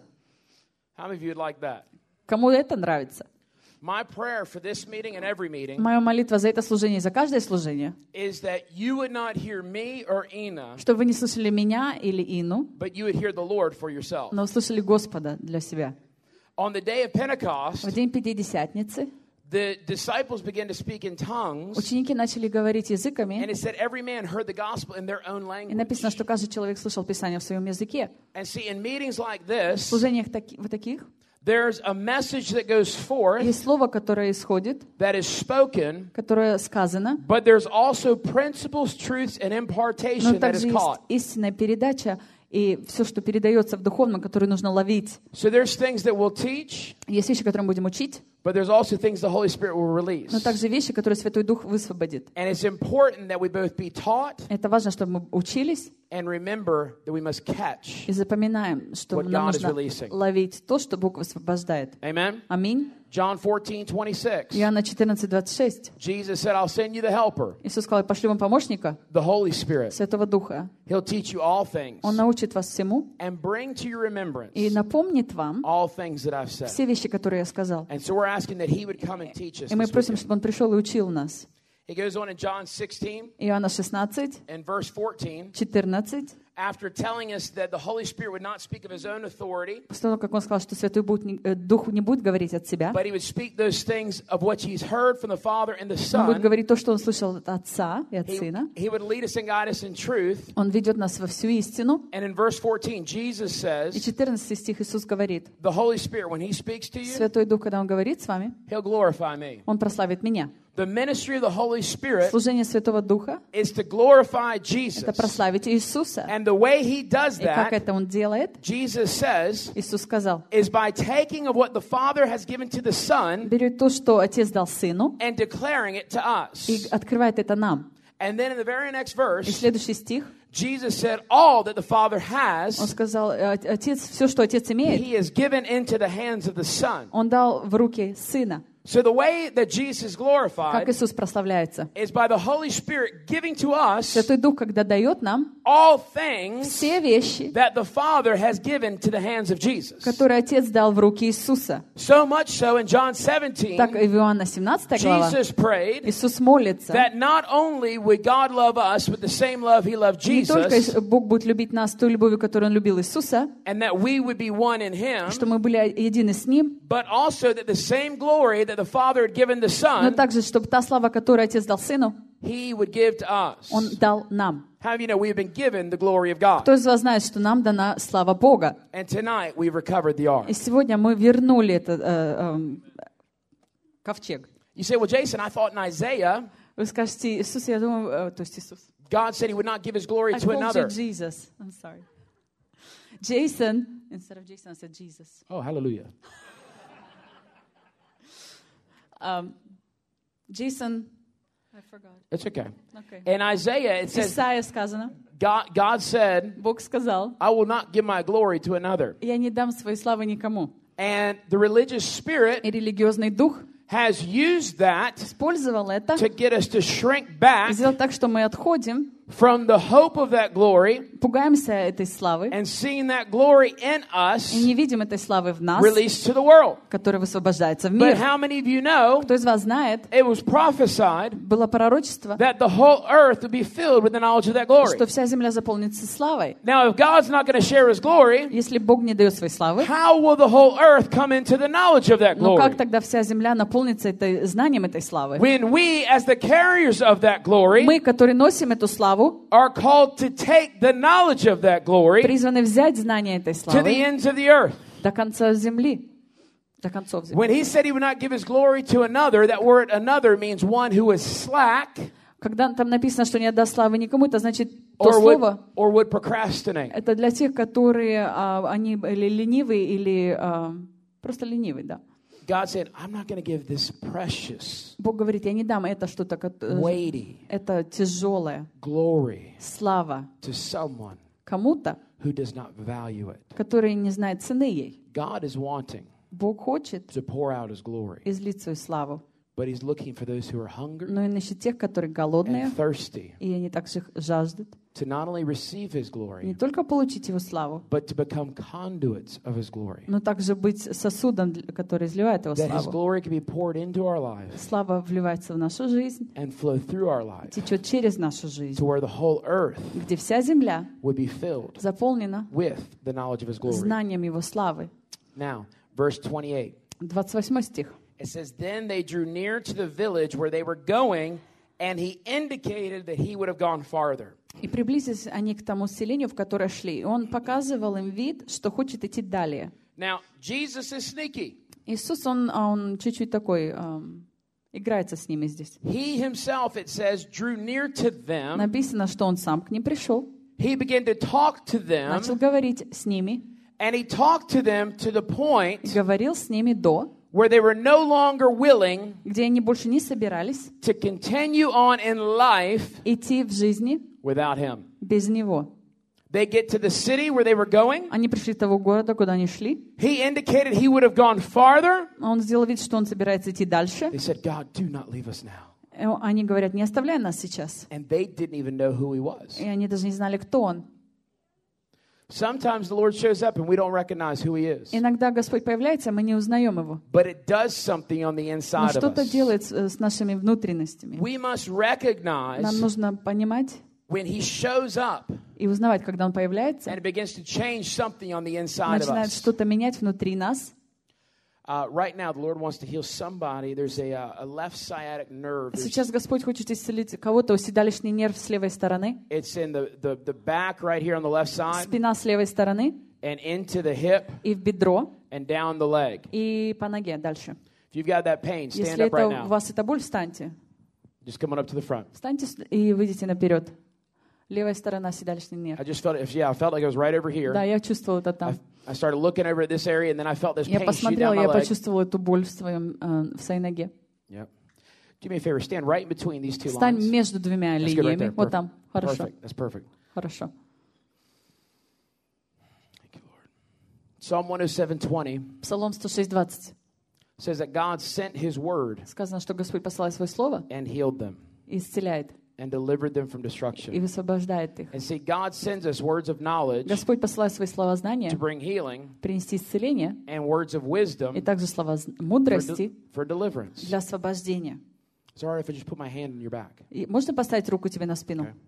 How many of you would like that? Кому это нравится? My prayer for this meeting and every meeting Моя молитва за это служение и за каждое служение, is that you would not hear me or Ina, чтобы вы не слышали меня или Ину, but you would hear the Lord for yourself. но услышали Господа для себя. On the day of Pentecost, В день Пятидесятницы the disciples began to speak in tongues, ученики начали говорить and языками, it said every man heard the gospel in their own и написано, language. что каждый человек слышал Писание в своем языке. And see, in meetings like В this, служениях таки- в таких there's a message that goes forth есть слово, которое исходит, that is spoken, которое сказано, but there's also principles, truths, and но impartation that также is есть caught. истинная передача и все, что передается в духовном, которое нужно ловить. So there's things that we'll teach, Есть вещи, которые мы будем учить, but there's also things the Holy Spirit will release. но также вещи, которые Святой Дух высвободит. And it's important that we both be taught Это важно, чтобы мы учились and remember that we must catch. и запоминаем, что What нам God is нужно releasing. ловить то, что Бог высвобождает. Amen? Аминь. John fourteen twenty-six. Иоанна четырнадцать двадцать шесть. Jesus said, I'll send you the helper, Иисус сказал: пошлю вам помощника, the Holy Spirit. Святого Духа. He'll teach you all things Он научит вас всему and bring to your remembrance и напомнит вам all things that I've said. все вещи, которые я сказал. And so we're asking that he would come and teach us. И мы this просим, weekend. чтобы Он пришел и учил нас. It goes on in John sixteen Иоанна шестнадцать, and verse fourteen. четырнадцать. after telling us that the Holy Spirit would not speak of his own authority, После того, как он сказал, что Святой будет не- э, Дух не будет говорить от себя, but he would speak those things of what he's heard from the Father and the он будет Son. говорить то, что он слышал от Отца и от He, Сына. he would lead us and guide us in truth. Он ведет нас во всю истину. And in verse fourteen, Jesus И says, четырнадцатый стих Иисус говорит: the Holy Spirit, when he speaks to you, Святой Дух, когда Он говорит с вами, he'll glorify me. Он прославит меня. The ministry of the Holy Spirit Служение Святого Духа is to glorify — это Jesus. прославить Иисуса. And the way he does И как that, это Он делает? Jesus says, Иисус сказал: is by taking of what the Father has given to the Son берет то, что Отец дал Сыну, and declaring it to us. и открывает это нам. And then in the very next И verse, следующий стих, Jesus said, all that the Father Он has, сказал: «Э, Отец, все, что Отец имеет, he has given into the hands of the Son. Он дал в руки Сына. So the way that Jesus is Как glorified Иисус прославляется? is by the Holy Spirit giving to us Святой Дух, когда дает нам all things все вещи, that the Father has given to the hands of Jesus. которые Отец дал в руки Иисуса. So much so in John seventeen, Так и в Иоанна семнадцатой глава Jesus prayed Иисус молится, that not only would God love us with the same love he loved не только Jesus, Бог будет любить нас той любовью, которой Он любил Иисуса, and that we would be one in him, что мы были едины с Ним, but also that the same glory that the Father had given the но Son, также, чтобы та слава, которую Отец дал Сыну, he would give to us. Он дал нам. How do you know we have been given the glory of God? Кто из вас знает, что нам дана слава Бога? And tonight we've recovered the ark. И сегодня мы вернули этот э, э, ковчег. You say, well, Jason, I thought in Isaiah, Вы скажете: Иисус, я думаю, э, то есть Иисус. God said he would not give his glory I to called you another. Jesus. I'm sorry. Jason, instead of Jason, I said Jesus. Oh, hallelujah. Um, Jason, I forgot. It's okay. Okay. In Isaiah, it says, Исайя сказано, God, God said, Бог сказал: I will not give my glory to another. я не дам своей славы никому. And the religious spirit И религиозный дух has used that использовал это to get us to shrink и back сделал так, что мы отходим, from the hope of that glory пугаемся этой славы and seeing that glory in us и не видим этой славы в нас, released to the world. которая высвобождается в But мир. how many of you know Кто из вас знает, it was prophesied было пророчество, that the whole earth would be filled with the knowledge of that glory? что вся земля заполнится славой. Now, if God's not going to share his glory, Если Бог не дает своей славы, how will the whole earth come into the knowledge of that но glory? как тогда вся земля наполнится этой, знанием этой славы? When we, as the carriers of that glory, Мы, которые носим эту славу, are called to take the knowledge of that glory призваны взять знание этой to the славы ends of the earth. до конца земли, до концов земли. When he said he would not give his glory to another, that word another means one who is slack Когда там написано, что не отдаст славы никому, это значит то or would, слово, or would procrastinate. это для тех, которые а, они или ленивые, или а, просто ленивые, да. God said, I'm not going to give this precious, Бог говорит: я не дам это что-то, кот- э, weighty это тяжелое, glory слава to someone кому-то, who does not value it. который не знает цены ей. God is wanting Бог хочет to pour out his glory, излить свою славу, but he's looking for those who are hungry но и ищет тех, которые голодные, and thirsty и они также жаждут to not only receive his не glory, только получить Его славу, but to become conduits of his glory. но также быть сосудом, для- который изливает Его That his славу. glory can be poured into our lives Слава вливается в нашу жизнь, and flow through our lives течет через нашу to жизнь, where the whole earth где вся земля would be filled заполнена with the knowledge of his glory. знанием Его славы. Now, verse twenty-eight. двадцать восьмой стих. It says, Then they drew near to the village where they were going, and he indicated that he would have gone farther. «И приблизились они к тому селению, в которое шли. И он показывал им вид, что хочет идти далее». Now, Jesus is sneaky. Иисус, он, а, он чуть-чуть такой, ам, играется с ними здесь. He himself, it says, drew near to them. Написано, что он сам к ним пришел, He began to talk to начал them, говорить с ними, and he talked to them to the point говорил с ними до, where they were no longer willing где они больше не собирались to continue on in life идти в жизни without him. без него. They get to the city where they were going. Они пришли к того города, куда они шли. He indicated he would have gone farther. Он сделал вид, что он собирается идти дальше. They said, God, do not leave us now. И они говорят: не оставляй нас сейчас. And they didn't even know who he was. И они даже не знали, кто он. Sometimes the Lord shows up and we don't recognize who he is. Иногда Господь появляется, мы не узнаем его. But it does something on the Но inside of что-то us. делает с, с нашими внутренностями. We must recognize Нам нужно понимать, when he shows up и узнавать, когда Он появляется, And it begins to change something on the inside of начинает us. что-то менять внутри нас. Uh, right now, the Lord wants to heal somebody. There's a, uh, a left sciatic nerve. There's- Сейчас Господь хочет исцелить кого-то, у седалищный нерв с левой стороны, It's in the, the, the back right here on the left side спина с левой стороны and into the hip и в бедро, and down the leg. и по ноге дальше. If you've got that pain, stand Если up это right у now. вас эта боль, встаньте. Just come on up to the front. Встаньте с- и выйдите наперед. Левая сторона, седалищный нерв. I just felt it. Yeah, I felt like I was right over here. Да, я чувствовала это I, там. I started looking over at this area, and then I felt this Я pain shoot посмотрела, down my я leg. почувствовала эту боль в, своем, э, в своей ноге. Yep. Do me a favor. Stand right in between these two Встань lines. между двумя That's good right линиями. there. Вот там. Perfect. Хорошо. Perfect. That's perfect. Хорошо. Thank you, Lord. Psalm one oh seven twenty Псалом сто шесть двадцать. says that God sent His word Сказано, что Господь посылает свое слово and healed them и исцеляет, and delivered them from и destruction. высвобождает их. And see, God sends us words of knowledge Господь посылает свои слова знания, to bring healing принести исцеление, and words of и wisdom также слова з- for, мудрости de- for deliverance. для освобождения. It's all right if I just put my hand on your back. И можно поставить руку тебе на спину? Okay.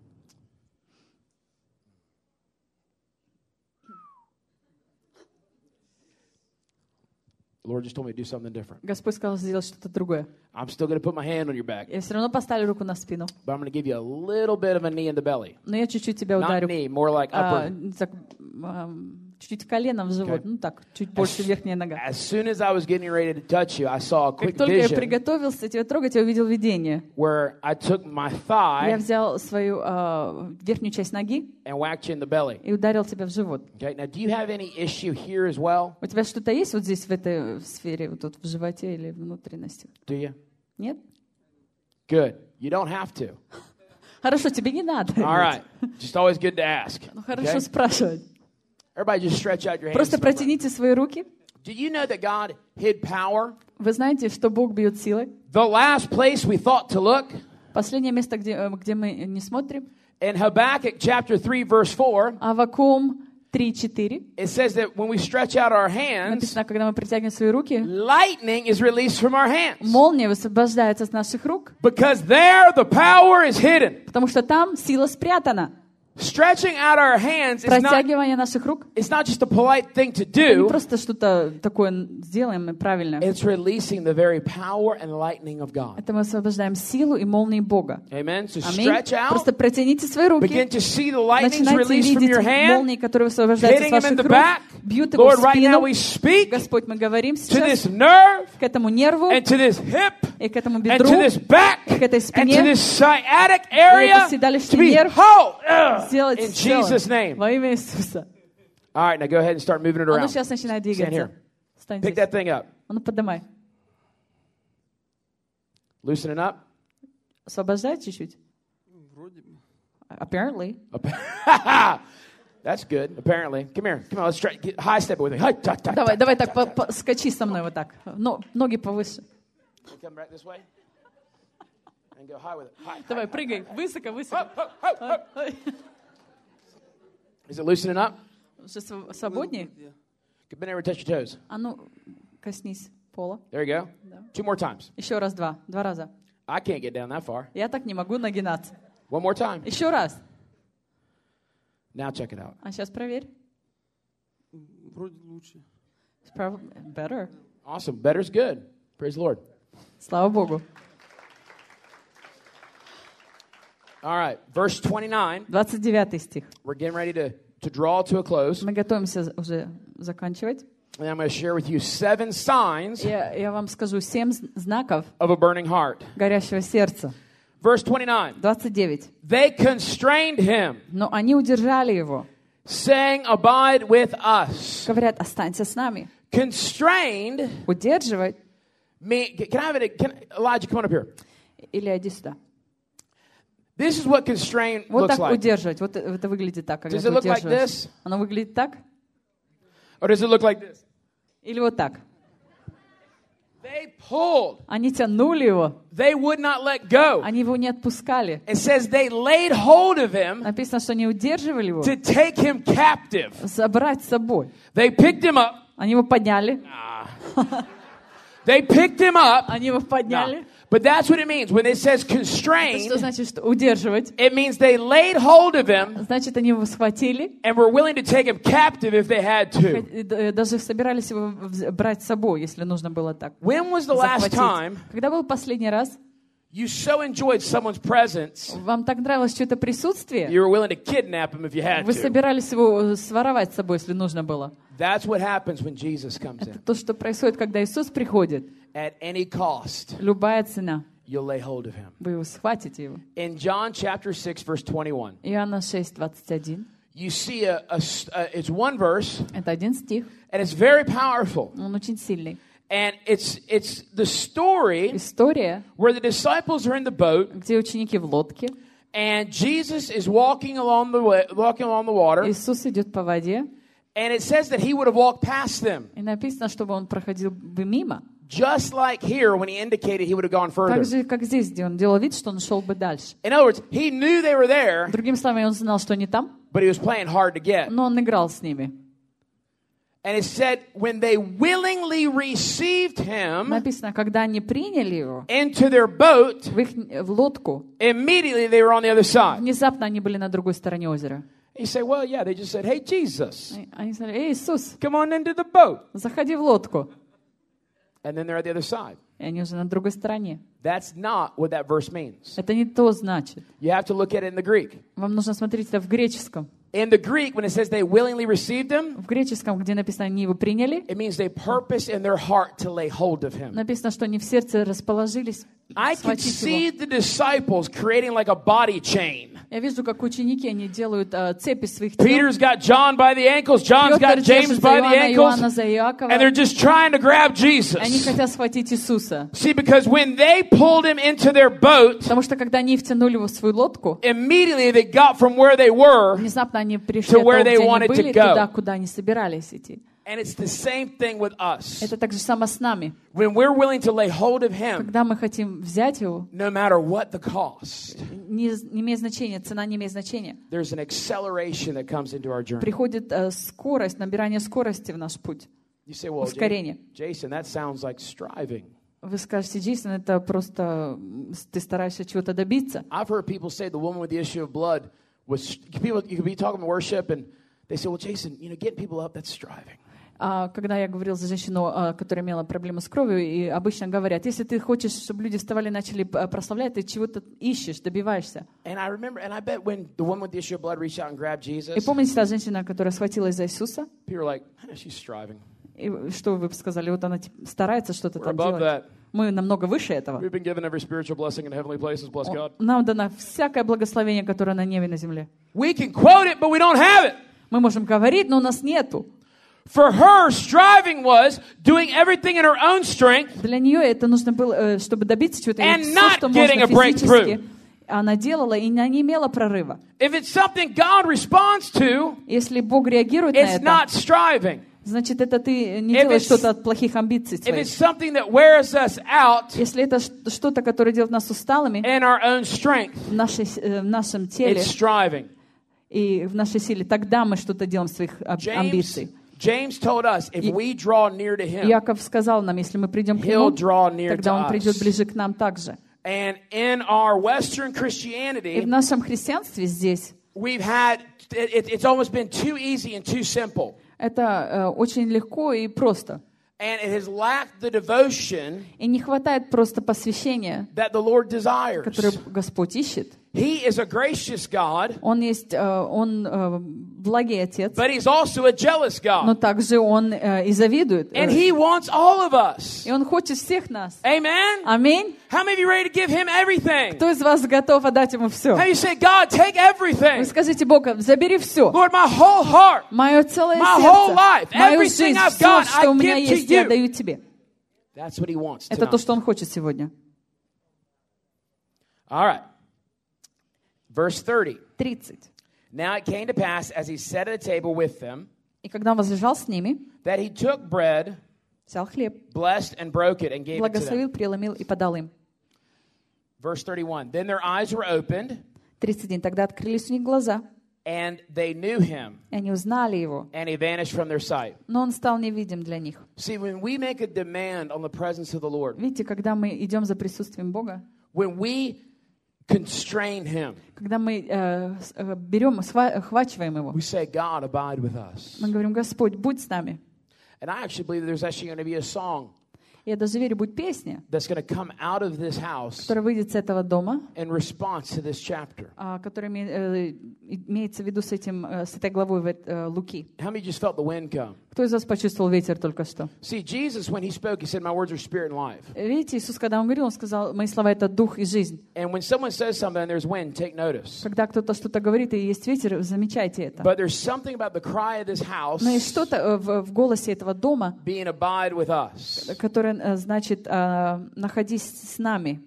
The Lord just told me to do something different. Господь сказал сделать что-то другое. I'm still going to put my hand on your back, Я все равно поставлю руку на спину, but I'm going to give you a little bit of a knee in the belly. но я чуть-чуть тебя Not ударю. knee, more like А, upper. так, ам, чуть-чуть коленом в живот, Okay. ну так, чуть больше верхняя нога. As soon as I was getting ready to touch you, I saw a Как quick только я vision приготовился тебя трогать, я увидел видение. where I took my Я thigh взял свою а, верхнюю часть ноги and whacked you in the belly. и ударил тебя в живот. Okay, now do you have any issue here as well? У тебя что-то есть вот здесь, в этой сфере, вот тут в животе или внутренности? Do you? Нет? Good. You don't have to. Хорошо, тебе не надо. All right. Just always good to ask. Ну хорошо Okay? спрашивать. Everybody just stretch out your hands. Просто to my right. протяните свои руки. Do you know that God hid power? Вы знаете, что Бог бьет силой. The last place we thought to look, Последнее место, где, э, где мы не смотрим. in Habakkuk chapter three, verse four, Аввакум три четыре. it says that when we stretch out our hands, Написано, когда мы протягиваем свои руки, lightning is released from our hands. молния высвобождается с наших рук, Because there the power is hidden. потому что там сила спрятана. Stretching out our hands is not, Протягивание наших рук it's not just a polite thing to — это не do. просто что-то такое сделаем мы правильно. It's releasing the very power and lightning of God. Это мы освобождаем силу и молнии Бога. Amen. So Аминь. stretch out. Просто протяните свои руки. Begin to see the lightnings Начинайте released from видеть your hand. молнии, которые высвобождаются Hitting с him in ваших the рук. back. Бьют его Lord, в right now спину. we speak Господь, мы говорим to сейчас this nerve к этому нерву and to this hip и к этому and бедру, to this back и к этой and to спине, this sciatic area это седалищный to be нерв. whole Ugh. сделать in все Jesus' name. во имя Иисуса. All right, now go ahead and start moving it А ну around. сейчас начинает Stand двигаться. here. Стань Pick здесь. that thing up. А ну поднимай. Loosen it up. Освобождай чуть-чуть. Apparently. That's good, apparently. Come here. Come on, let's try. Get, high step it with me. Hi, ta, ta, Давай, ta, давай ta, так, ta, по- по- скачи со мной вот так. Но, ноги повыше. ta. Come back this way. And go high with it. High, Давай, high, прыгай. Высоко, высоко. high. Hop, hop, hop, hop. Is it loosening up? Уже св- свободнее? Bend over, touch your toes. А ну, коснись пола. There you go. Да. Two more times. Еще раз, два. Два раза. I can't get down that far. Я так не могу нагинаться. One more time. Еще раз. Now check it out. А сейчас проверь. Вроде лучше. It's probably better. Awesome. Better's good. Praise the Lord. Слава Богу. All right. Verse twenty-nine. двадцать девятый стих. We're getting ready to, to draw to a close. Мы готовимся уже заканчивать. And I'm going to share with you seven signs Я, я вам скажу семь з- знаков of a burning heart. горящего сердца. Verse twenty-nine. двадцать девять. They constrained him, Но они удержали его. saying, Abide with us. Говорят, останься с нами. Constrained, Удерживать. me, can I have it? Can, Elijah, come on up here. Или иди сюда. This is what constrained Вот looks так like. удерживать. Вот это это выглядит так, когда Does ты it look like удерживаешь. this? Оно выглядит так? Or does it look like this? Или вот так? They pulled. Они тянули его. They would not let go. Они его не отпускали. It says they laid hold of him Написано, что они удерживали его. to take him captive. Забрать с собой. They picked him up. Они его подняли. They picked him up. Они его подняли. But that's what it means. When it says Это constrained, что значит, что удерживать? it means they laid hold of him Значит, они его схватили, and were willing to take him captive if they had to. и д- даже собирались его вз- брать с собой, если нужно было так. When was the last захватить. time Когда был последний раз, you so enjoyed someone's presence, вам так нравилось чье-то присутствие, you were willing to kidnap him if you had вы to? собирались его своровать с собой, если нужно было. That's what happens when Jesus comes Это in. то, что происходит, когда Иисус приходит. At any cost, Любая цена. you'll lay hold of him. Вы его схватите его. In John chapter six, verse twenty-one, Иоанна шесть, двадцать один. you see a, a, a it's one verse, Это один стих. and it's very powerful. Он очень сильный. And it's it's the story История, where the disciples are in the boat, где ученики в лодке. and Jesus is walking along the way, walking along the water, Иисус идет по воде. and it says that he would have walked past them, И написано, чтобы он проходил бы мимо. just like here when he indicated he would have gone further. Так же, как здесь, где он делал вид, что он шел бы дальше. In other words, he knew they were there, Другими словами, он знал, что они там, but he was playing hard to get. но он играл с ними. And it said when they willingly received him Написано, когда они приняли его into their boat, в, их, в лодку, immediately they were on the other side. внезапно они были на другой стороне озера. You say, well, yeah, they just said, hey, Jesus, И они сказали: «Эй, Иисус, come on into the boat. заходи в лодку». And then they're at the other side. И они уже на другой стороне. That's not what that verse means. Это не то значит. You have to look at it in the Greek. Вам нужно смотреть это в греческом. In the Greek, when it says they willingly received him, В греческом, где написано «они его приняли», it means they purpose in their heart to lay hold of him. написано, что они в сердце расположились I can схватить see его. the disciples creating like a body chain. Я вижу, как ученики, они делают э, цепи своих тел. Peter's got John by the ankles, John's got Петр James держит за by the Иоанна, Иоанна ankles, за Иакова. and they're just trying to grab Они Jesus. хотят схватить Иисуса. See, because when they pulled him into their boat, Потому что когда они втянули его в свою лодку, immediately they got from where they were, внезапно они пришли to where оттуда, they где они wanted to были, go. туда, куда они собирались идти. and it's the same thing with us. Это так же само с нами. When we're willing to lay hold of Him, Когда мы хотим взять его, no matter what the cost, не, не имеет значения, цена не имеет значения. there's an acceleration that comes into our journey. Приходит э, скорость, набирание скорости в наш путь. You say, well, Ускорение. Jason, that sounds like striving. Вы скажете: Джейсон, это просто м, ты стараешься чего-то добиться. I've heard people say the woman with the issue of blood was, people, you could be talking in worship and they say, well, Jason, you know, getting people up, that's striving. А когда я говорила за женщину, а, которая имела проблемы с кровью, и обычно говорят: если ты хочешь, чтобы люди вставали и начали а, прославлять, ты чего-то ищешь, добиваешься. And I remember, and I bet when the woman with the issue of blood reached out and grabbed И Jesus, помните, та женщина, которая схватилась за Иисуса? people were like, eh, she's striving. И что вы сказали? Вот она типа, старается что-то We're там above делать. that. Мы намного выше этого. We've been given every spiritual blessing in heavenly places, bless God. Нам дано всякое благословение, которое на небе и на земле. We can quote it, but we don't have it. Мы можем говорить, но у нас нету. For her, striving was doing everything in her own strength Для нее это нужно было, э, чтобы добиться чего-то. И And все, not что getting можно a breakthrough. физически, она делала, и она не имела прорыва. If it's something God responds to, Если Бог реагирует на it's это, not striving. значит, это ты не If делаешь it's- что-то от плохих амбиций If своих. it's something that wears us out Если это ш- что-то, которое делает нас усталыми in our own strength, в, нашей, э, в нашем теле it's striving. и в нашей силе, тогда мы что-то делаем своих ам- James, амбиций. James told us, if И- we draw near to Him, Иаков сказал нам: если мы придем к He'll Нему, draw near тогда to Он придет us. ближе к нам также. And in our Western И в Christianity, нашем христианстве здесь we've had, it, it's almost been too easy and too simple. это э, очень легко и просто. And it has lacked the devotion И не хватает просто посвящения, that the Lord desires. которое Господь ищет. He is a gracious God, Он есть, э, Он э, благий Отец, but He's also a jealous но God. также Он э, и завидует. And э, He wants all of us. И Он хочет всех нас. Amen? Аминь. How many of you ready to give Him everything? Кто из вас готов отдать Ему все? How you say, God, take Вы everything. скажите: Бог, забери все. Lord, my whole heart, Мое целое my whole сердце, life, мою everything жизнь, I've все, got, что I у меня give to есть, я you. даю Тебе. That's what He wants Это то, tonight. что Он хочет сегодня. All right. Verse thirty. тридцать. Now it came to pass, as He sat at a table with them, И когда Он возлежал с ними, that He took bread, взял хлеб, blessed and broke it, and gave it to them. благословил, преломил и подал им. Verse thirty-one. Then their eyes were opened, тридцать один. Тогда открылись у них глаза, And they knew him, И они узнали его, and he vanished from their sight. но он стал невидим для них. See, when we make a demand on the presence of the Lord, Видите, когда мы идем за присутствием Бога, when we constrain him, когда мы э, с- э, берем, схва- охвачиваем его, we say, God, abide with us. мы говорим: Господь, будь с нами. And I actually believe there's actually going to be a song Я даже верю, будет песня, that's going to come out of this house которая выйдет с этого дома, in response to this chapter. а, которая име- э, имеется в виду с, этим, э, с этой главой в, э, Луки. How many just felt the wind come? Кто из вас почувствовал ветер только что? See, Jesus, when he spoke, he said, my words are spirit and life. Видите, Иисус, когда Он говорил, Он сказал: мои слова — это дух и жизнь. And when someone says something and there's wind, take notice. Когда кто-то что-то говорит и есть ветер, замечайте это. But there's something about the cry of this house Но есть что-то э, в, в голосе этого дома, being abide with us. которое э, значит э, «находись с нами».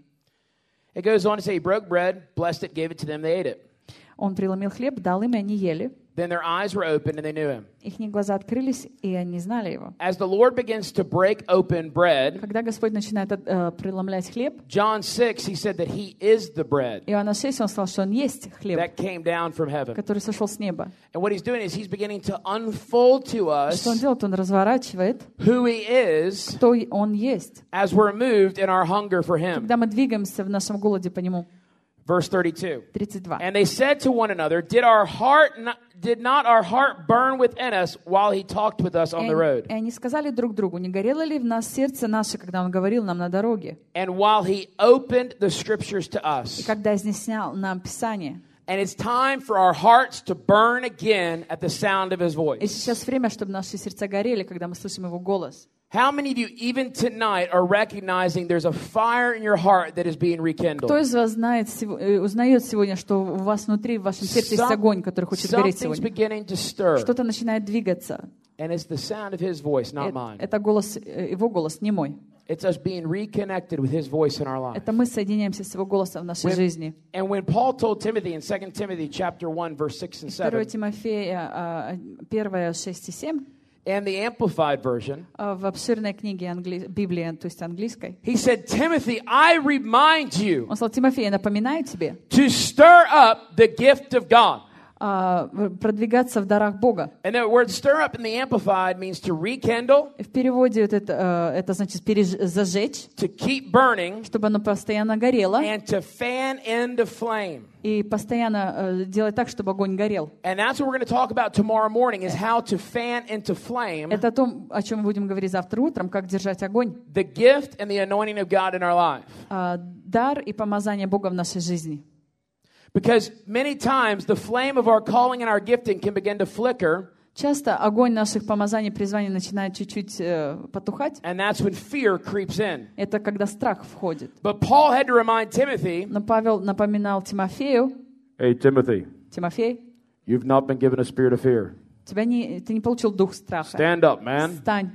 It goes on to say, he broke bread, blessed it, gave it to them, they ate it. Он преломил хлеб, дал им, и они ели. Then their eyes were opened and they knew him. Их глаза открылись, и они знали его. As the Lord begins to break open bread, Когда Господь начинает э, преломлять хлеб, John six, he said that he is the bread Иоанна шесть, Он сказал, что Он есть хлеб, that came down from heaven. который сошел с неба. And what he's doing is he's beginning to unfold to us Что Он делает? Он разворачивает, who he is кто Он есть. as we're moved in our hunger for him. Когда мы двигаемся в нашем голоде по Нему. Verse thirty-two. тридцать два. And they said to one another, did our heart not, did not our heart burn within us while he talked with us on the road? И они сказали друг другу: не горело ли в нас сердце наше, когда Он говорил нам на дороге, And while he opened the scriptures to и us. когда изъяснял нам Писание? And it's time for our hearts to burn again at the sound of his И voice. сейчас время, чтобы наши сердца горели, когда мы слышим Его голос. How many of you, even tonight, are recognizing there's a fire in your heart that is being Кто rekindled? из вас знает, сего- э, узнает сегодня, что у вас внутри, в вашем сердце есть Some- огонь, который хочет гореть something's сегодня? beginning to stir. Что-то начинает двигаться. And it's the sound of his voice, not Э- mine. Это голос, э, Его голос, не мой. It's us being reconnected with his voice in our life. Это мы соединяемся с Его голосом в нашей When- жизни. And when Paul told Timothy in Second Timothy chapter one, verse six and второе seven, Тимофея, а, первое, шесть и семь, and the Amplified version, а, в обширной книге англи... Библии, то есть английской, he said, Timothy, I remind you он сказал: Тимофей, я напоминаю тебе to stir up the gift of God. а, продвигаться в дарах Бога. And the word stir up in the Amplified means to rekindle, В переводе вот это, э, это значит переж... зажечь, to keep burning, чтобы оно постоянно горело, and to fan into flame. и постоянно э, делать так, чтобы огонь горел. And that's what we're going to talk about tomorrow morning is how to fan into flame Это то, о чем мы будем говорить завтра утром, как держать огонь. the gift and the anointing of God in our life. А, дар и помазание Бога в нашей жизни. Because many times the flame of our calling and our gifting can begin to flicker, Часто огонь наших помазаний, призваний начинает чуть-чуть э, потухать. and that's when fear creeps in. Это когда страх входит. But Paul had to remind Timothy, Но Павел напоминал Тимофею: hey, Timothy, Тимофей, you've not been given a spirit of fear. тебя не, ты не получил дух страха. Stand up, man. Встань.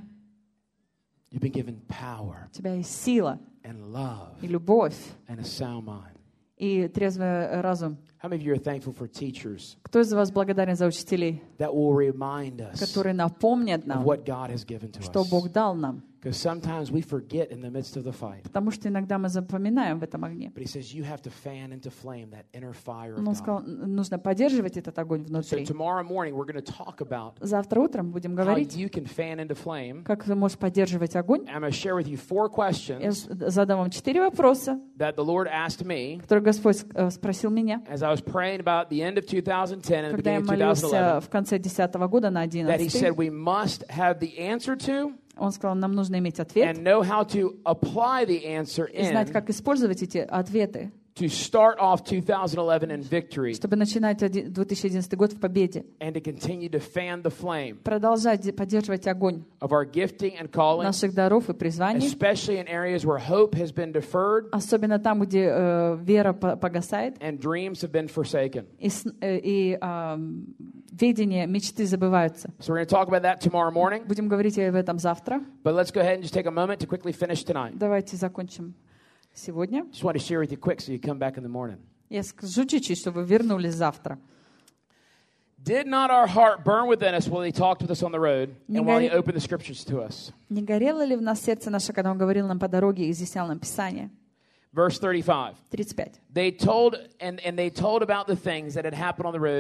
You've been given power У тебя есть сила and love и любовь and a sound mind. и трезвый разум. How many of you are thankful for teachers Кто из вас благодарен за учителей, that will remind us которые напомнят of нам, what God has given to что us? Бог дал нам? Because sometimes we forget in the midst of the fight. Потому что иногда мы запоминаем в этом огне. But he says you have to fan into flame that inner fire Но он of сказал, God. нужно поддерживать этот огонь So внутри. tomorrow morning we're going to talk about Завтра утром будем how говорить, you can fan into flame. как ты можешь поддерживать огонь. I'm going to share with you four Я questions с- задам вам четыре вопроса, that the Lord asked me которые Господь э, спросил меня, as I was praying about the end of two thousand ten and the когда я beginning of two thousand молился eleven, в конце десятого года на that he одиннадцатый. said we must have the answer to Он сказал, нам нужно иметь ответ and know how to apply the answer и знать, in как использовать эти ответы, to start off two thousand eleven in victory чтобы начинать оди- две тысячи одиннадцатый год в победе. and to continue to fan the flame Продолжать де- поддерживать огонь of our gifting and calling, наших даров и призваний, especially in areas where hope has been deferred особенно там, где э, вера по- погасает and dreams have been forsaken. и, с- э, и ам, видение, мечты забываются. So we're going to talk about that tomorrow morning, Будем говорить об этом завтра. but let's go ahead and just take a moment to quickly finish tonight. Давайте закончим сегодня. Just want to share with you quick so you come back in the morning. Я скажу чуть-чуть, чтобы вы вернулись завтра. Did not our heart burn within us while he talked with us on the road and while he горе- opened the scriptures to us? Не горело ли в нас сердце наше, когда Он говорил нам по дороге и изъяснял нам Писание? Verse thirty-five. тридцать пять. They told and, and they told about the things that had happened on the road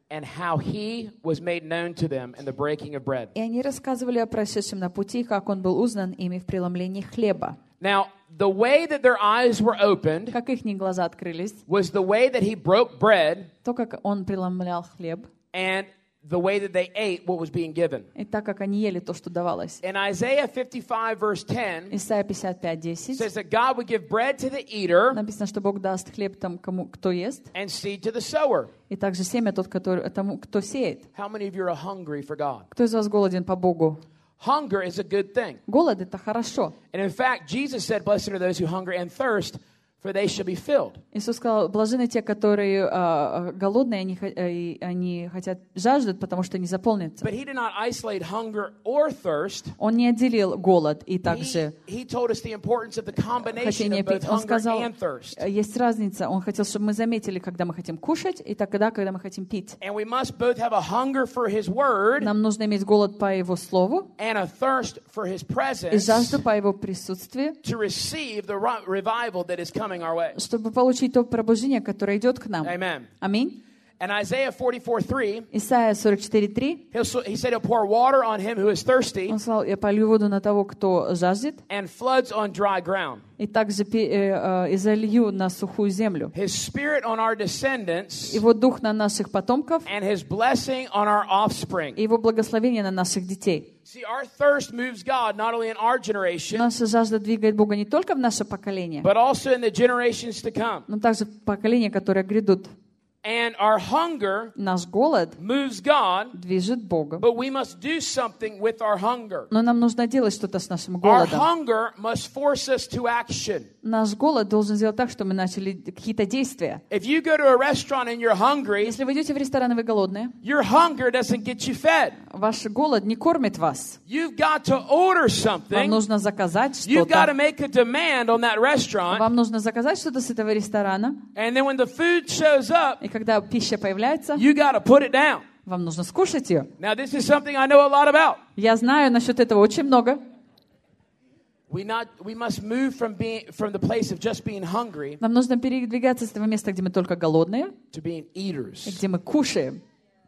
and how he was made known to them in the breaking of bread. И они рассказывали о происшедшем на пути, как он был узнан ими в преломлении хлеба. Now, the way that their eyes were opened Как их глаза открылись, was the way that he broke bread то, как он преломлял хлеб, and the way that they ate what was being given. и так, как они ели то, что давалось. In Isaiah fifty-five, verse ten, Исайя пятьдесят пять, it десять says that God would give bread to the eater написано, что Бог даст хлеб тому, кому, кто ест, and seed to the sower. и также семя тот, который, тому, кто сеет. How many of you are hungry for God? Кто из вас голоден по Богу? Hunger is a good thing. Голод — это хорошо. And in fact, Jesus said, "Blessed are those who hunger and thirst, for they shall be filled." Иисус сказал, блаженны те, которые а, голодные, они, и они хотят, жаждут, потому что они заполнятся. But he did not isolate hunger or thirst. Он не отделил голод и He, также he told us the importance of the combination хотение of both пить. Он hunger сказал, and thirst. есть разница. Он хотел, чтобы мы заметили, когда мы хотим кушать, и тогда, когда мы хотим пить. And we must both have a hunger for his word Нам нужно иметь голод по Его Слову and a thirst for his и presence жажду по Его присутствию, to receive the ri- revival that is coming our way. чтобы получить то пробуждение, которое идет к нам. Amen. Аминь. And Isaiah forty-four three, Исайя сорок четыре три. he'll, he said he'll pour water on him who is thirsty Он сказал, я полью воду на того, кто жаждет, and floods on dry ground. и также пе- э, э, и залью на сухую землю. His spirit on our descendants Его дух на наших потомков, and his blessing on our offspring. и Его благословение на наших детей. See, our thirst moves God not only in our generation, Наша жажда двигает Бога не только в наше поколение, but also in the generations to come. но также в поколения, которые грядут. And our hunger Наш голод moves God, движет Бога. but we must do something with our hunger. Но нам нужно делать что-то с нашим Our голодом. hunger must force us to action. Наш голод должен сделать так, что мы начали какие-то действия. If you go to a restaurant and you're hungry, Если вы идете в ресторан и вы голодные, your hunger doesn't get you fed. ваш голод не кормит вас. You've got to order Вам something. нужно заказать You've got to что-то. make a demand on that restaurant. Вам нужно заказать что-то с этого ресторана. And then when the food shows up, И когда пища появляется, you got to put it down. вам нужно скушать ее. Now, this is something I know a lot about. Я знаю насчет этого очень много. We not we must move from being from the place of just being hungry Нам нужно передвигаться с этого места, где мы только голодные, to being и eaters. где мы кушаем.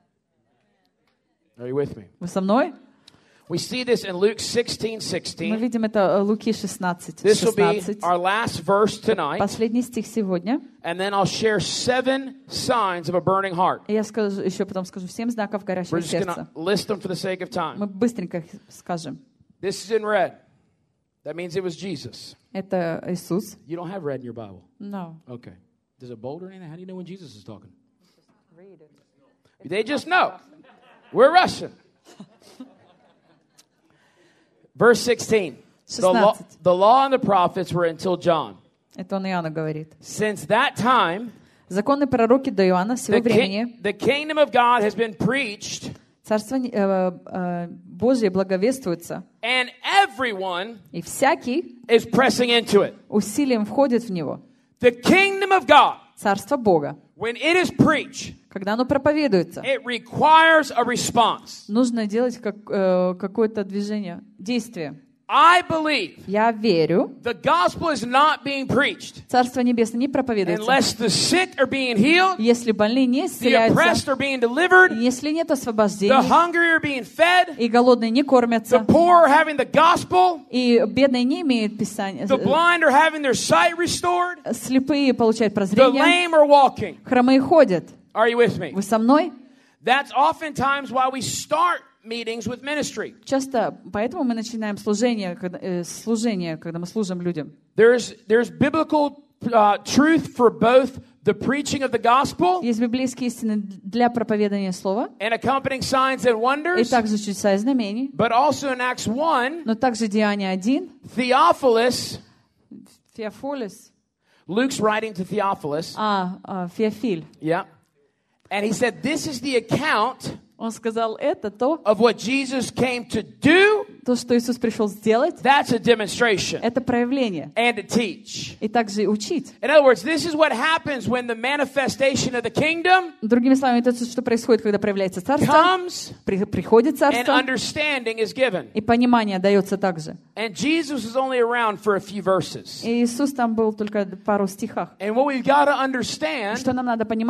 Are you with me? Вы со мной? We see this in Luke sixteen Мы sixteen. видим это э, Луки шестнадцать, This will be шестнадцать. our last verse tonight, Последний стих сегодня. and then I'll share seven signs of a burning heart. И я скажу, еще потом скажу семь знаков We're горящего just going сердца. to list them for the sake of Мы time. быстренько их скажем. This is in red. That means it was Jesus. Это Иисус. You don't have red in your Bible. No. Okay. Does it bold or anything? How do you know when Jesus is talking? They just know. We're Russian. Verse sixteen. The law, the law and the prophets were until John. Это он Иоанну говорит. Since that time, Законы пророки до Иоанна с его the, ki- времени the kingdom of God has been preached, Царство э, э, Божие благовествуется, and everyone и всякий is pressing into it. усилием входит в него. The kingdom of God, Царство Бога. when it is preached, Когда оно проповедуется, it requires a response. нужно делать как, э, какое-то движение, действие. I believe Я верю, the gospel is not being preached Царство Небесное не проповедуется. unless the sick are being healed, Если больные не the исцеляются, oppressed are being delivered, если нет the освобождения, hungry are being fed, и голодные не the кормятся, poor are having the gospel, и бедные не имеют писания, the blind are having their sight restored, слепые получают the прозрение, lame are walking. хромые ходят. Are you with me? Вы со мной? That's oftentimes why we start meetings with ministry. Часто поэтому мы начинаем служение, когда, э, служение, когда мы служим людям. There's there's biblical uh, truth for both the preaching of the gospel Есть библейские истины для проповедания слова, and accompanying signs and и wonders, также чудеса и знамений, but also in Acts one, но также Деяния один, Theophilus, Феофолис, Luke's writing to Theophilus, а, а, Феофиль. yeah, and he said, "This is the account Он сказал, это то, of what Jesus came to do. то, что Иисус пришел сделать, That's a demonstration это проявление. and to teach." И также учить. In other words, this is what happens when the manifestation of the kingdom Другими словами, это то, что происходит, когда проявляется царство, comes при- приходит and царство, understanding is given. и понимание дается также. And Jesus was only around for a few verses. И Иисус там был только пару стихах. And what we've got to understand Что нам надо понимать?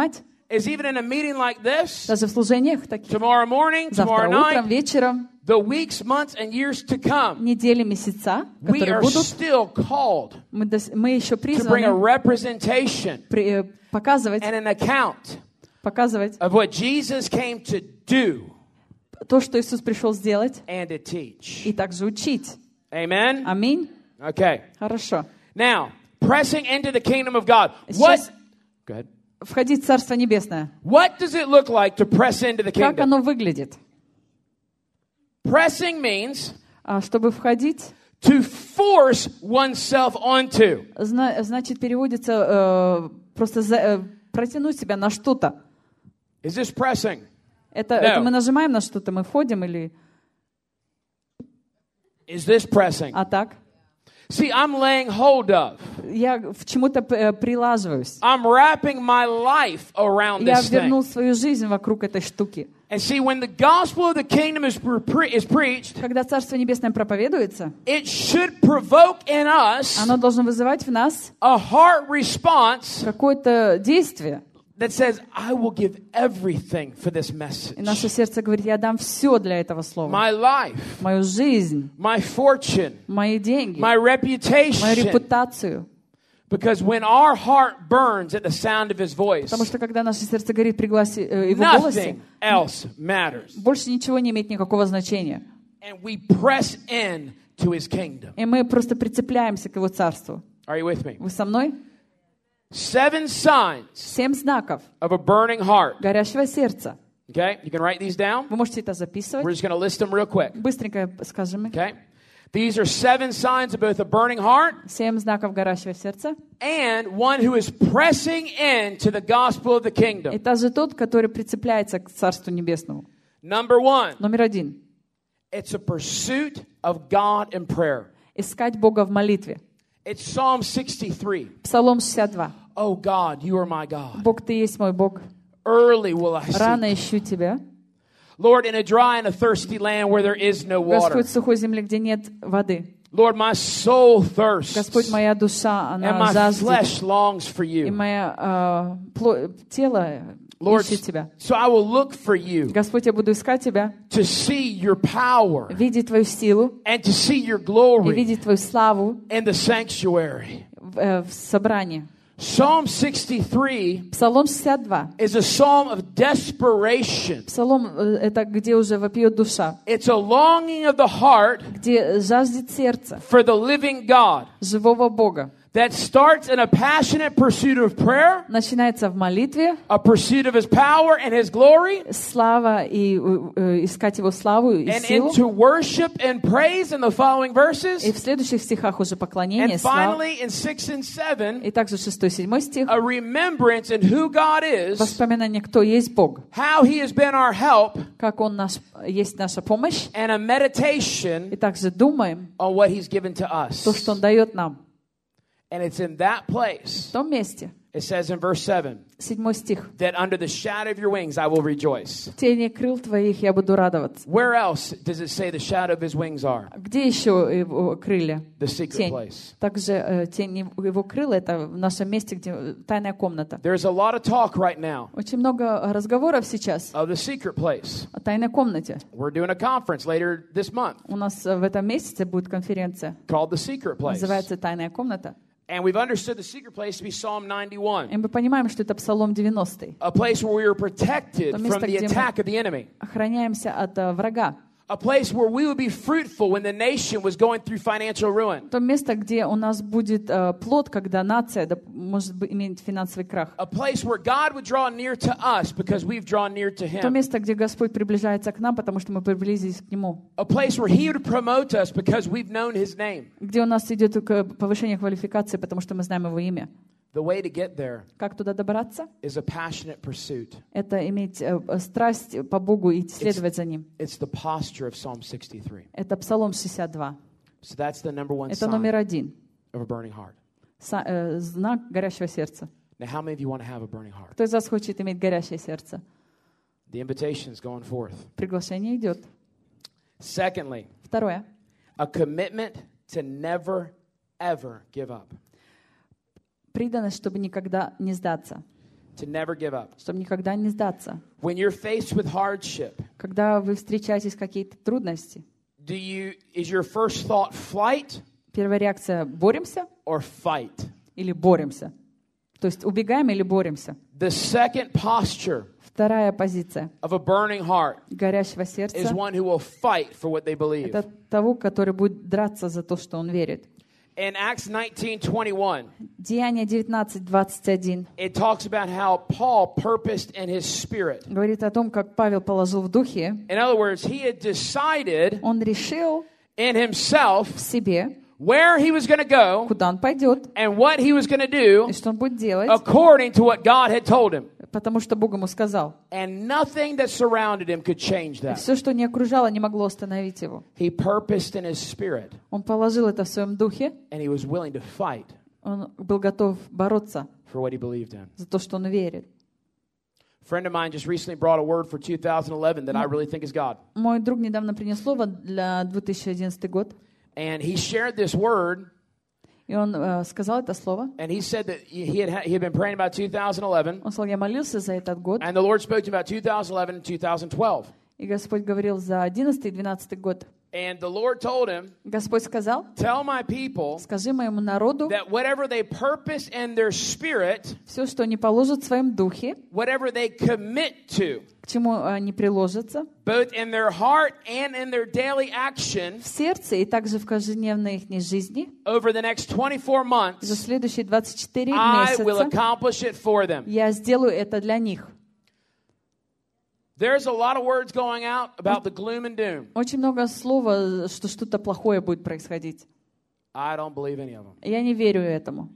is even in a meeting like this, даже в служениях таких, tomorrow morning, завтра tomorrow утром, night, вечером, the weeks, months, and years to come, недели, месяца, we которые are будут, still called мы, дос- мы еще to bring a призваны representation при- э, показывать, and an account показывать of what Jesus came to do то, что Иисус пришел сделать, and to teach. и также учить. Amen? Аминь. Okay. Хорошо. Now, pressing into the kingdom of God. What? Сейчас Go ahead. входить в Царство Небесное. What does it look like to press into the Как kingdom? оно выглядит? Pressing means А чтобы входить, to force oneself onto. зна- значит, переводится э, просто за- э, протянуть себя на что-то. Is this pressing? Это, No. это мы нажимаем на что-то, мы входим или... Is this pressing? А так? See, I'm laying hold of. Я в чему-то э, прилаживаюсь. I'm wrapping my life around Я this thing. обернул свою жизнь вокруг этой штуки. And see, when the gospel of the kingdom is, pre- is preached, Когда Царство Небесное проповедуется, it should provoke in us оно должно вызывать в нас a heart response какое-то действие. that says, I will give everything for this message. И наше сердце говорит, я дам все для этого слова. My life, Мою жизнь, my fortune, мои деньги, my мою reputation. репутацию. Because when our heart burns at the sound of his voice, Потому что когда наше сердце горит при гласе, э, его голосе, nothing else matters. больше ничего не имеет никакого значения. And we press in to his kingdom. И мы просто прицепляемся к его царству. Are you with me? Вы со мной? Seven signs Семь знаков of a burning heart. горящего сердца. Okay? You can write these down. Вы можете это We're записывать. just going to list them real quick. Быстренько скажем. Okay? These are seven signs of both a burning heart Семь знаков горящего сердца. and one who is pressing in to the gospel of the И kingdom. также тот, который прицепляется к Царству Небесному. Number one, Номер один. it's a pursuit of God in prayer. Искать Бога в молитве. It's Psalm sixty-three. Псалом шестьдесят два. Oh God, you are my God. Бог, Ты есть мой Бог. Early will I Рано seek. ищу Тебя. Lord, in a dry and a thirsty land where there is no water. Господь, в сухой земле, где нет воды. Lord, my soul thirsts, Господь, моя душа, and она my жаждет. flesh longs for И you. мое э, пло- тело Lord, ищет Тебя. so I will look for you Господь, я буду искать Тебя, to see your power видеть Твою силу and to see your и glory видеть Твою славу in the sanctuary. в, э, в собрании. Psalm sixty-three Псалом шестьдесят два. is a psalm of desperation. Псалом э, — это где уже вопиет душа, It's a longing of the heart где жаждет сердце for the living God живого Бога. that starts in a passionate pursuit of prayer, Начинается в молитве, a pursuit of his power and his glory, слава и э, э, искать Его славу и and силу. into worship and praise in the following И verses. в следующих стихах уже поклонение, And слава. finally, in six and seven, И также шестой, седьмой стих. a remembrance in who God is, Воспоминание, кто есть Бог, how he has been our help, как Он наш, есть наша помощь. and a meditation И также думаем on what he's given to то, us. что Он дает нам. And it's in that place, В том месте, it says in verse seven, седьмой стих. that under the shadow of your wings I will rejoice. В тени крыл Твоих я буду радоваться. Where else does it say the shadow of his wings are? Где еще Его крылья? The secret Тень. place. Также э, тень Его крыл — это в нашем месте, где э, тайная комната. There's a lot of talk right now Очень много разговоров сейчас of the secret place. о тайной комнате. We're doing a conference later this month У нас э, в этом месяце будет конференция. called the secret place. Называется «Тайная комната». And we've understood the secret place to be Psalm ninety-one, И мы понимаем, что это Псалом девяностый. a place where we are protected То from место, the где мы attack of the enemy. охраняемся от э, врага. A place where we would be fruitful when the nation was going through financial ruin. То место, где у нас будет э, плод, когда нация да, может быть, иметь финансовый крах. A place where God would draw near to us because we've drawn near to То Him. место, где Господь приближается к нам, потому что мы приблизились к Нему. A place where He would promote us because we've known His name. Где у нас идет к- повышение квалификации, потому что мы знаем Его имя. The way to get there Как туда добраться? is a passionate pursuit. Это иметь э, страсть по Богу и следовать за Ним. It's the posture of Psalm sixty-three. Это Псалом шестьдесят два. So that's the number one Это sign номер один. of a burning heart. Са- э, знак горящего сердца. Now, how many of you want to have a burning heart? Кто из вас хочет иметь горящее сердце? The invitation is going forth. Приглашение идет. Secondly, Второе. a commitment to never, ever give up. Преданность, чтобы никогда не сдаться. to never give up. чтобы никогда не сдаться. When you're faced with hardship, Когда вы встречаетесь с какие-то трудности, do you is your first thought flight первая реакция — боремся or fight? или боремся? То есть убегаем или боремся? The second posture Вторая позиция of a burning heart горящего is сердца one who will fight for what they — believe. это того, который будет драться за то, что он верит. In Acts nineteen twenty-one, Деяние девятнадцать двадцать один it talks about how Paul purposed in his spirit. говорит о том, как Павел положил в духе. In other words, he had decided Он решил in himself в себе, where he was going to go куда он пойдет and what he was going to do и что он будет делать, according to what God had told him. потому что Бог ему сказал. And nothing that surrounded him could change И that. все, что не окружало, не могло остановить его. He purposed in his spirit, Он положил это в своем духе, and he was willing to fight он был готов бороться for what he believed in. за то, что он верит. A friend of mine just recently brought a word for two thousand eleven that I really think is God. Мой друг недавно принес слово для две тысячи одиннадцатый год, And he shared this word, и он э, сказал это слово. and he said that he had, he had been praying about two thousand eleven, Он сказал, я молился за этот год, and the Lord spoke to him about two thousand eleven and two thousand twelve. и Господь говорил за одиннадцатый и двенадцатый год. And the Lord told him, Господь сказал, tell my people скажи моему народу, that whatever they purpose in their spirit, все, что они положат в своем духе, whatever they commit to, к чему они приложатся, both in their heart and in their daily action, в сердце и также в каждодневной их жизни, over the next twenty-four за months, следующие двадцать четыре I will месяца accomplish it for them. я сделаю это для них. There's a lot of words going out about the gloom and doom. Очень много слова, что что-то плохое будет происходить. I don't believe any of them. Я не верю этому.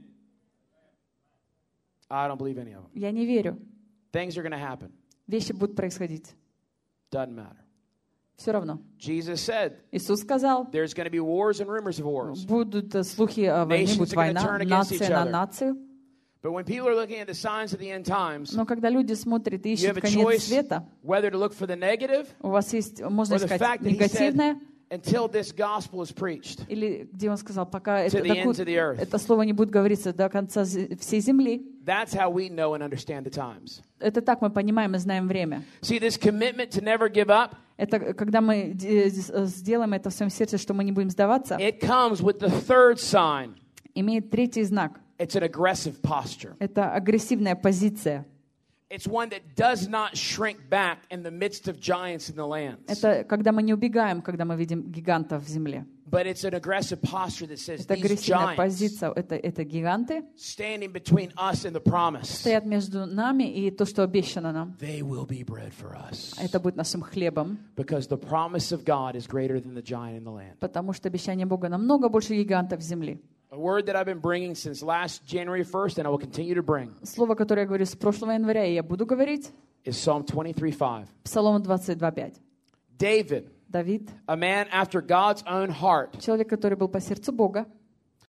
I don't believe any of them. Я не верю. Things are going to happen. Вещи будут происходить. Doesn't matter. Все равно. Jesus said Иисус сказал, there's going to be wars and rumors of wars. будут э, слухи о войне, Nations будет are gonna война, turn against нация each на other. нацию. But when people are looking at the signs of the end times, Но когда люди смотрят и you have ищут a конец choice света, whether to look for the negative у вас есть, можно or the искать fact that he said, негативное, until this gospel is preached или где он сказал, пока это, to the доку- ends of the earth. это слово не будет говориться до конца зе- всей земли. That's how we know and understand the times. Это так мы понимаем и знаем время. See, this commitment to never give up, Это когда мы э, сделаем это в своем сердце, что мы не будем сдаваться, it comes with the third sign. имеет третий знак. It's an aggressive posture. Это агрессивная позиция. It's one that does not shrink back in the midst of giants in the lands. Это когда мы не убегаем, когда мы видим гигантов в земле. But it's an aggressive posture that says Это these агрессивная giants позиция. Это, это гиганты standing between us and the promise, стоят между нами и то, что обещано нам. they will be bread for us. Это будет нашим хлебом, Because the promise of God is greater than the giant in the land. потому что обещание Бога намного больше гигантов в земле. A word that I've been bringing since last January first and I will continue to bring Слово, которое я говорю с прошлого января, и я буду говорить, is Psalm twenty-three five. Псалом двадцать два пять. David, Давид, a man after God's own heart, человек, который был по сердцу Бога,